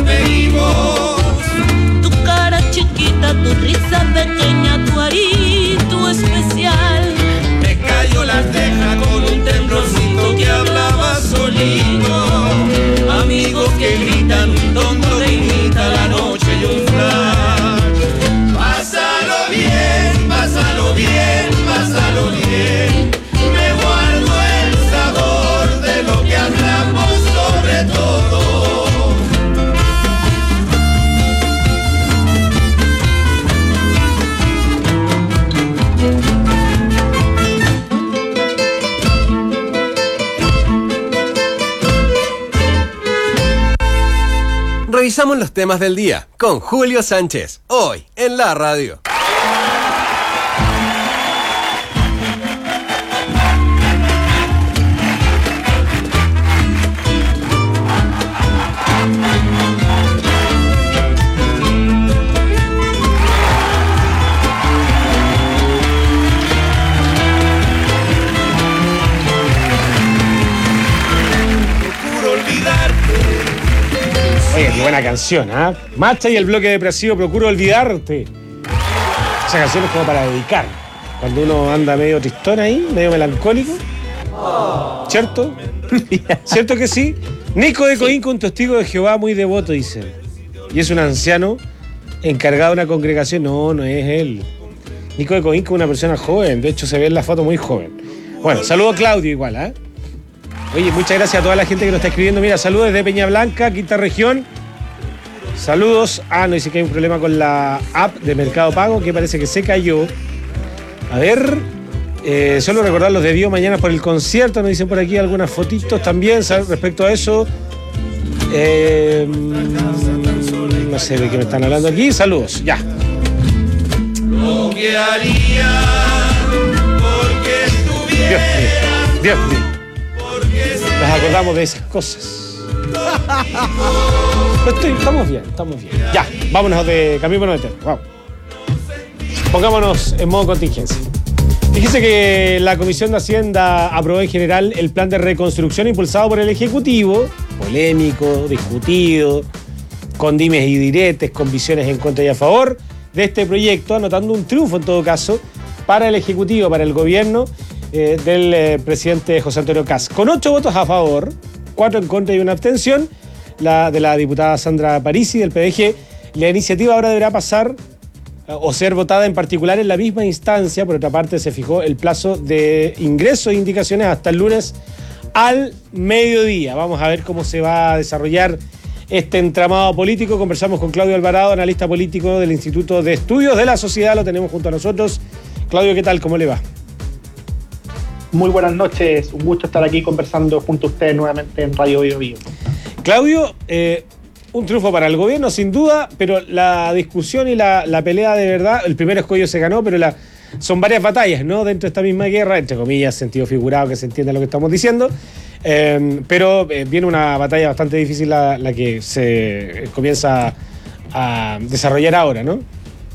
Revisamos los temas del día con Julio Sánchez, hoy en la radio. Oye, qué buena canción, ¿ah? ¿eh? Macha y el bloque depresivo, Procuro Olvidarte. Esa canción es como para dedicar. Cuando uno anda medio tristón ahí, medio melancólico. ¿Cierto? ¿Cierto que sí? Nico de Coínco, un testigo de Jehová muy devoto, dice. Y es un anciano encargado de una congregación. No, no es él. Nico de Coínco es una persona joven. De hecho, se ve en la foto muy joven. Bueno, saludo a Claudio igual, ¿eh? Oye, muchas gracias a toda la gente que nos está escribiendo. Mira, saludos desde Peña Blanca, quinta región. Saludos. Ah, no, dice que hay un problema con la app de Mercado Pago, que parece que se cayó. A ver, eh, solo recordar los desvíos mañana por el concierto. Nos dicen por aquí algunas fotitos también respecto a eso. Eh, no sé de qué me están hablando aquí. Saludos, ya. Lo que haría porque estuviera. Dios mío, Dios mío. Nos acordamos de esas cosas. Estoy, estamos bien, estamos bien. Ya, vámonos de cambiémonos de tema. Vamos. Pongámonos en modo contingencia. Fíjese que la Comisión de Hacienda aprobó en general el plan de reconstrucción impulsado por el Ejecutivo, polémico, discutido, con dimes y diretes, con visiones en contra y a favor de este proyecto, anotando un triunfo en todo caso para el Ejecutivo, para el gobierno eh, del eh, presidente José Antonio Kast. Con ocho votos a favor, cuatro en contra y una abstención, la de la diputada Sandra Parisi del P D G, la iniciativa ahora deberá pasar o ser votada en particular en la misma instancia. Por otra parte, se fijó el plazo de ingreso de indicaciones hasta el lunes al mediodía. Vamos a ver cómo se va a desarrollar este entramado político. Conversamos con Claudio Alvarado, analista político del Instituto de Estudios de la Sociedad. Lo tenemos junto a nosotros. Claudio, ¿qué tal? ¿Cómo le va? Muy buenas noches. Un gusto estar aquí conversando junto a ustedes nuevamente en Radio Bio Bio. Claudio, eh, un triunfo para el gobierno, sin duda, pero la discusión y la, la pelea de verdad, el primer escollo se ganó, pero la, son varias batallas, ¿no? Dentro de esta misma guerra, entre comillas, sentido figurado, que se entienda lo que estamos diciendo. Eh, pero eh, viene una batalla bastante difícil la, la que se comienza a desarrollar ahora, ¿no?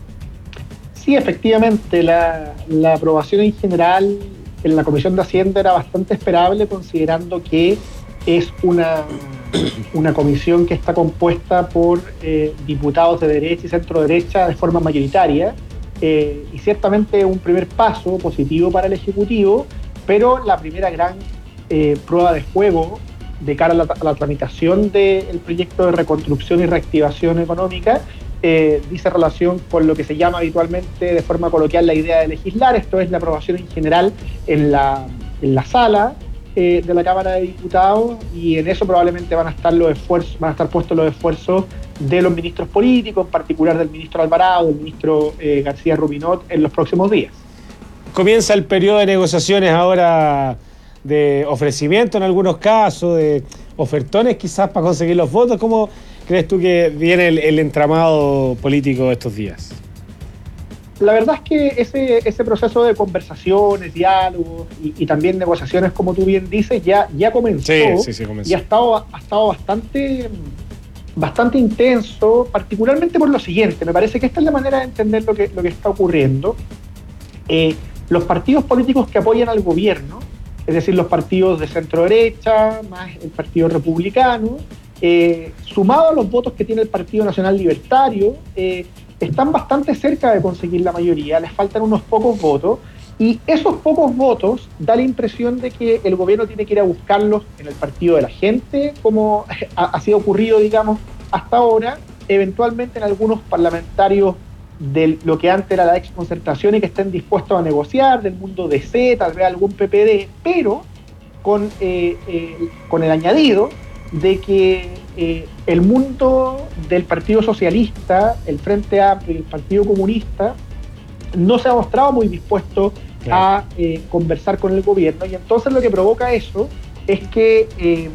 Sí, efectivamente, la, la aprobación en general en la Comisión de Hacienda era bastante esperable, considerando que es una, una comisión que está compuesta por eh, diputados de derecha y centro derecha de forma mayoritaria, eh, y ciertamente un primer paso positivo para el Ejecutivo, pero la primera gran eh, prueba de fuego de cara a la, a la tramitación del proyecto de reconstrucción y reactivación económica eh, dice relación con lo que se llama habitualmente de forma coloquial la idea de legislar. Esto es la aprobación en general en la, en la sala eh, de la Cámara de Diputados, y en eso probablemente van a estar los esfuerzos, van a estar puestos los esfuerzos de los ministros políticos, en particular del ministro Alvarado, del ministro eh, García Rubinot, en los próximos días. Comienza el periodo de negociaciones ahora, de ofrecimiento en algunos casos, de ofertones quizás para conseguir los votos. ¿Cómo crees tú que viene el, el entramado político estos días? La verdad es que ese, ese proceso de conversaciones, diálogos y, y también negociaciones, como tú bien dices, ya, ya comenzó, sí, sí, sí, comenzó. Y ha estado, ha estado bastante, bastante intenso, particularmente por lo siguiente. Me parece que esta es la manera de entender lo que, lo que está ocurriendo. Eh, los partidos políticos que apoyan al gobierno, es decir, los partidos de centro derecha, más el Partido Republicano, eh, sumado a los votos que tiene el Partido Nacional Libertario, eh, están bastante cerca de conseguir la mayoría, les faltan unos pocos votos, y esos pocos votos da la impresión de que el gobierno tiene que ir a buscarlos en el partido de la gente, como ha, ha sido ocurrido, digamos, hasta ahora, eventualmente en algunos parlamentarios de lo que antes era la exconcertación y que estén dispuestos a negociar, del mundo de C, tal vez algún P P D, pero con, eh, eh, con el añadido de que eh, el mundo del Partido Socialista, el Frente Amplio y el Partido Comunista no se ha mostrado muy dispuesto claro. a eh, conversar con el gobierno, y entonces lo que provoca eso es que eh,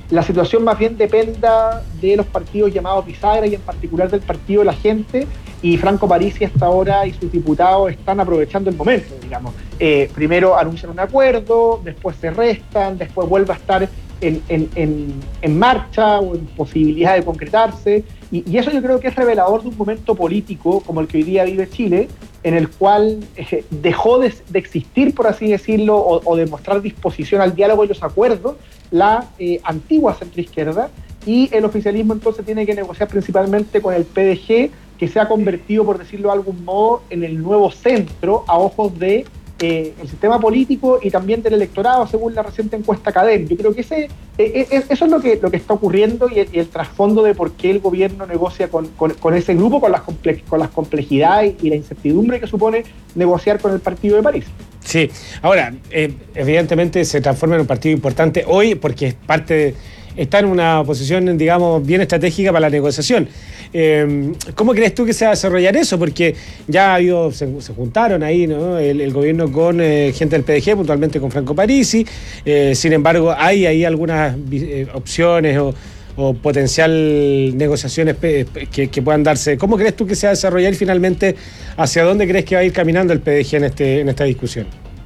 la situación más bien dependa de los partidos llamados bisagra y en particular del partido de la gente, y Franco Parisi hasta ahora y sus diputados están aprovechando el momento, digamos. Eh, primero anuncian un acuerdo, después se restan, después vuelve a estar en, en, en, en marcha o en posibilidad de concretarse, y, y eso yo creo que es revelador de un momento político como el que hoy día vive Chile, en el cual eh, dejó de, de existir, por así decirlo, o, o de mostrar disposición al diálogo y los acuerdos, la eh, antigua centroizquierda, y el oficialismo entonces tiene que negociar principalmente con el P D G, que se ha convertido, por decirlo de algún modo, en el nuevo centro a ojos de eh, el sistema político y también del electorado, según la reciente encuesta Cadem. Yo creo que ese, eh, eh, eso es lo que, lo que está ocurriendo y el, y el trasfondo de por qué el gobierno negocia con, con, con ese grupo, con las, comple- con las complejidades y la incertidumbre que supone negociar con el partido de París. Sí, ahora, eh, evidentemente se transforma en un partido importante hoy porque es parte de, está en una posición, digamos, bien estratégica para la negociación. Eh, ¿Cómo crees tú que se va a desarrollar eso? Porque ya ha habido, se, se juntaron ahí, ¿no? el, el gobierno con eh, gente del P D G, puntualmente con Franco Parisi. Eh, sin embargo, hay ahí algunas eh, opciones o, o potencial negociaciones que, que puedan darse. ¿Cómo crees tú que se va a desarrollar finalmente? ¿Hacia dónde crees que va a ir caminando el P D G en, este, en esta discusión?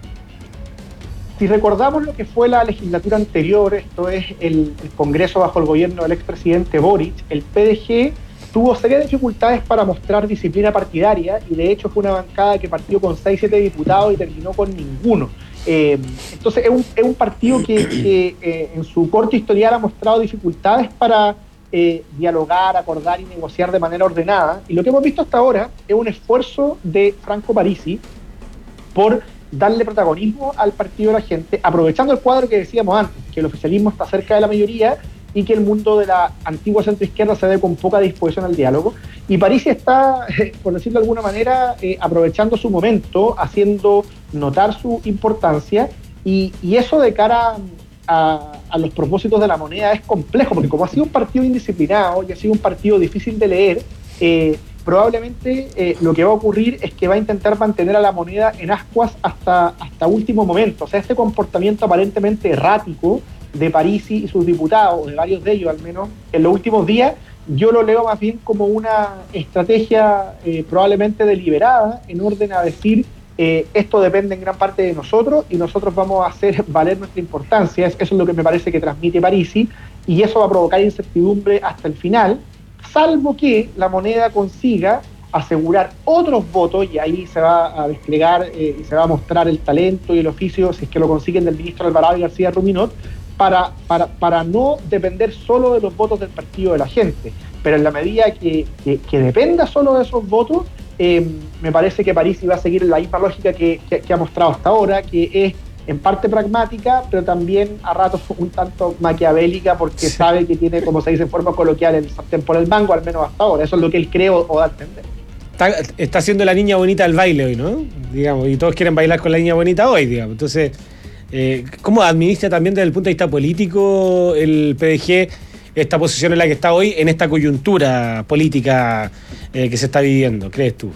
Si recordamos lo que fue la legislatura anterior, esto es el, el Congreso bajo el gobierno del expresidente Boric, el P D G tuvo serias dificultades para mostrar disciplina partidaria y de hecho fue una bancada que partió con seis, siete diputados y terminó con ninguno. Eh, entonces es un, es un partido que, que eh, en su corto historial ha mostrado dificultades para eh, dialogar, acordar y negociar de manera ordenada, y lo que hemos visto hasta ahora es un esfuerzo de Franco Parisi por darle protagonismo al partido de la gente, aprovechando el cuadro que decíamos antes, que el oficialismo está cerca de la mayoría y que el mundo de la antigua centroizquierda se ve con poca disposición al diálogo. Y Parisi está, por decirlo de alguna manera, eh, aprovechando su momento, haciendo notar su importancia, y, y eso de cara a, a los propósitos de la moneda es complejo, porque como ha sido un partido indisciplinado y ha sido un partido difícil de leer, eh, probablemente eh, lo que va a ocurrir es que va a intentar mantener a la moneda en ascuas hasta, hasta último momento. O sea, este comportamiento aparentemente errático de Parisi y sus diputados, de varios de ellos al menos, en los últimos días, yo lo leo más bien como una estrategia eh, probablemente deliberada en orden a decir eh, esto depende en gran parte de nosotros y nosotros vamos a hacer valer nuestra importancia. Eso es lo que me parece que transmite Parisi, y eso va a provocar incertidumbre hasta el final, salvo que la moneda consiga asegurar otros votos, y ahí se va a desplegar eh, y se va a mostrar el talento y el oficio, si es que lo consiguen, del ministro Alvarado y García Ruminot, para, para, para no depender solo de los votos del partido de la gente. Pero en la medida que, que, que dependa solo de esos votos, eh, me parece que Parisi va a seguir la misma lógica que, que, que ha mostrado hasta ahora, que es en parte pragmática, pero también a ratos un tanto maquiavélica, porque sí, sabe que tiene, como se dice en forma coloquial, el sartén por el mango, al menos hasta ahora. Eso es lo que él cree o, o da a entender. Está, está haciendo la niña bonita del baile hoy, ¿no? Digamos, y todos quieren bailar con la niña bonita hoy, digamos. Entonces, eh, ¿cómo administra también desde el punto de vista político el P D G esta posición en la que está hoy, en esta coyuntura política eh, que se está viviendo, crees tú?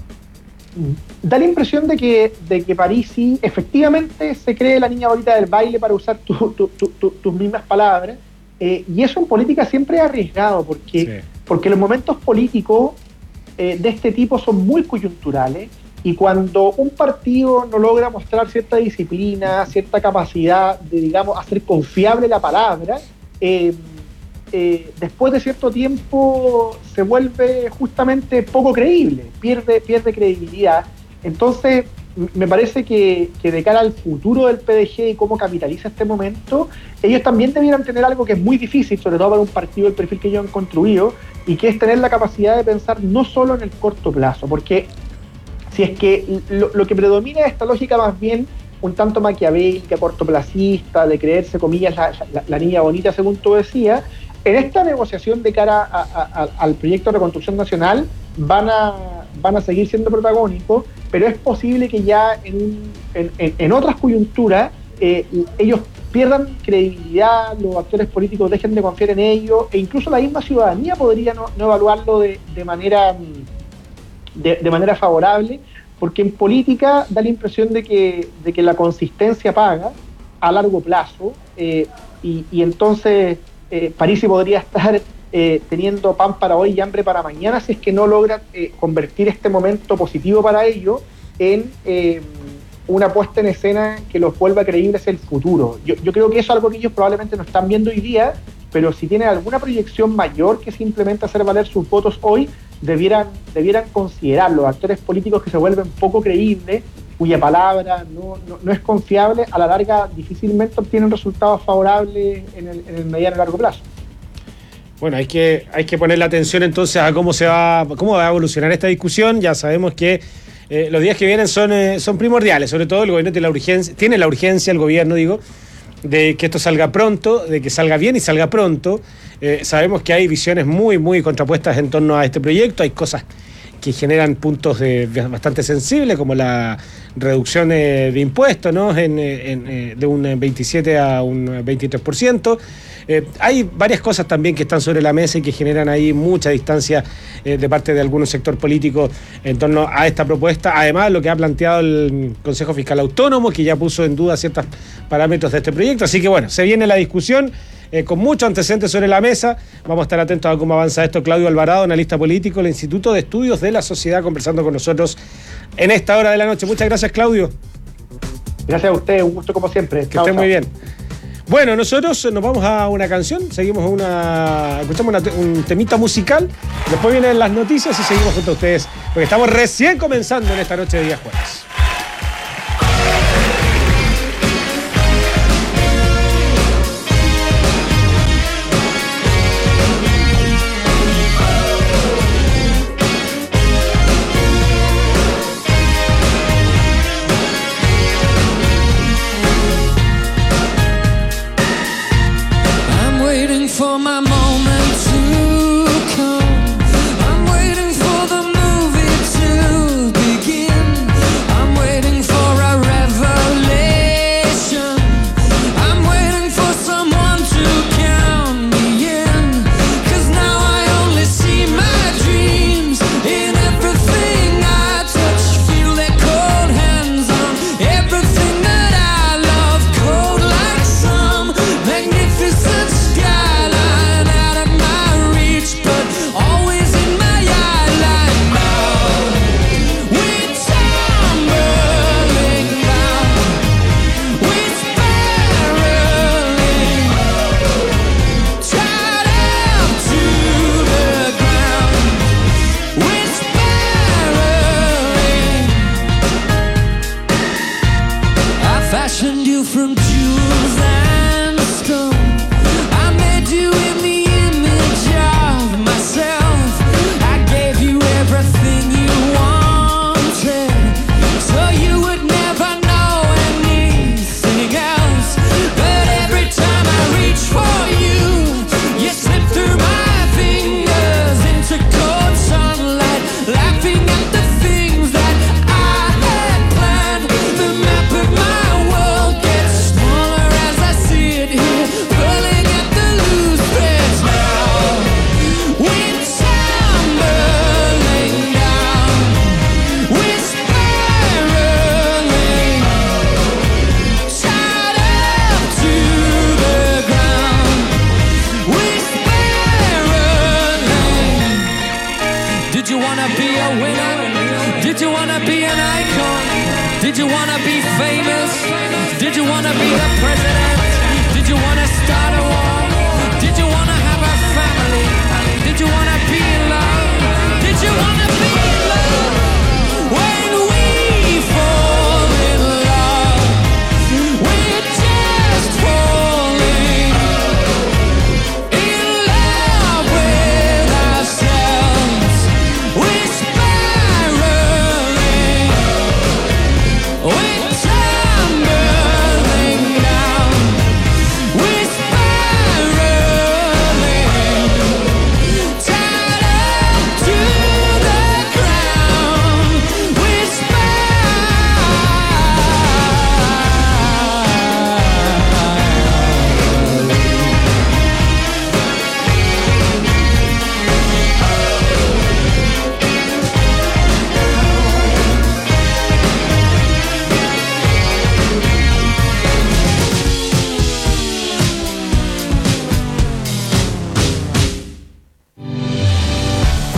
Da la impresión de que, de que Parisi efectivamente se cree la niña bonita del baile, para usar tu, tu, tu, tu, tus mismas palabras, eh, y eso en política siempre es arriesgado, porque, sí. porque los momentos políticos eh, de este tipo son muy coyunturales, y cuando un partido no logra mostrar cierta disciplina, cierta capacidad de, digamos, hacer confiable la palabra, eh, Eh, después de cierto tiempo se vuelve justamente poco creíble, pierde, pierde credibilidad. Entonces me parece que, que de cara al futuro del P D G y cómo capitaliza este momento, ellos también debieran tener algo que es muy difícil, sobre todo para un partido del perfil que ellos han construido, y que es tener la capacidad de pensar no solo en el corto plazo, porque si es que lo, lo que predomina es esta lógica más bien un tanto maquiavélica, cortoplacista, de creerse, comillas, la, la, la niña bonita, según tú decías. En esta negociación de cara a, a, a, al proyecto de reconstrucción nacional van a, van a seguir siendo protagónicos, pero es posible que ya en, en, en, en otras coyunturas eh, ellos pierdan credibilidad, los actores políticos dejen de confiar en ellos, e incluso la misma ciudadanía podría no, no evaluarlo de, de, manera, de, de manera favorable, porque en política da la impresión de que, de que la consistencia paga a largo plazo, eh, y, y entonces eh, Parisi podría estar eh, teniendo pan para hoy y hambre para mañana si es que no logra eh, convertir este momento positivo para ello en eh, una puesta en escena que los vuelva creíbles el futuro. Yo, yo creo que eso es algo que ellos probablemente no están viendo hoy día, pero si tienen alguna proyección mayor que simplemente hacer valer sus votos hoy, debieran, debieran considerarlo. Actores políticos que se vuelven poco creíbles, cuya palabra no, no, no es confiable, a la larga difícilmente obtienen resultados favorables en el, en el mediano y largo plazo. Bueno, hay que, hay que poner la atención entonces a cómo se va, cómo va a evolucionar esta discusión. Ya sabemos que eh, los días que vienen son, eh, son primordiales, sobre todo el gobierno tiene la urgencia, tiene la urgencia, el gobierno digo, de que esto salga pronto, de que salga bien y salga pronto. Eh, sabemos que hay visiones muy, muy contrapuestas en torno a este proyecto, hay cosas que generan puntos de, bastante sensibles, como la reducción eh, de impuestos, ¿no? en, en, eh, de un veintisiete a un veintitrés por ciento. Eh, hay varias cosas también que están sobre la mesa y que generan ahí mucha distancia eh, de parte de algún sector político en torno a esta propuesta. Además, lo que ha planteado el Consejo Fiscal Autónomo, que ya puso en duda ciertos parámetros de este proyecto. Así que bueno, se viene la discusión eh, con muchos antecedentes sobre la mesa. Vamos a estar atentos a cómo avanza esto. Claudio Alvarado, analista político del Instituto de Estudios de la Sociedad, conversando con nosotros en esta hora de la noche. Muchas gracias, Claudio. Gracias a usted, un gusto como siempre. Que esté muy bien. Bueno, nosotros nos vamos a una canción, seguimos a una, escuchamos una, un temita musical, después vienen las noticias y seguimos junto a ustedes, porque estamos recién comenzando en esta noche de día jueves. For my moment to come, I'm waiting for the movie to begin. I'm waiting for a revelation. I'm waiting for someone to count me in. 'Cause now I only see my dreams in everything I touch. Feel their cold hands on everything that I love. Cold like some magnificent sky. Fashioned you from jewels and stone. I made you in the image of myself. I gave you everything you wanted, so you would never know anything else. But every time I reach for you, you slip through my fingers into cold sunlight, laughing at the things that I had planned. The map of my Did you wanna be a winner? Did you wanna be an icon? Did you wanna be famous? Did you wanna be the president? Did you wanna start a war? Did you wanna have a family? Did you wanna be in love?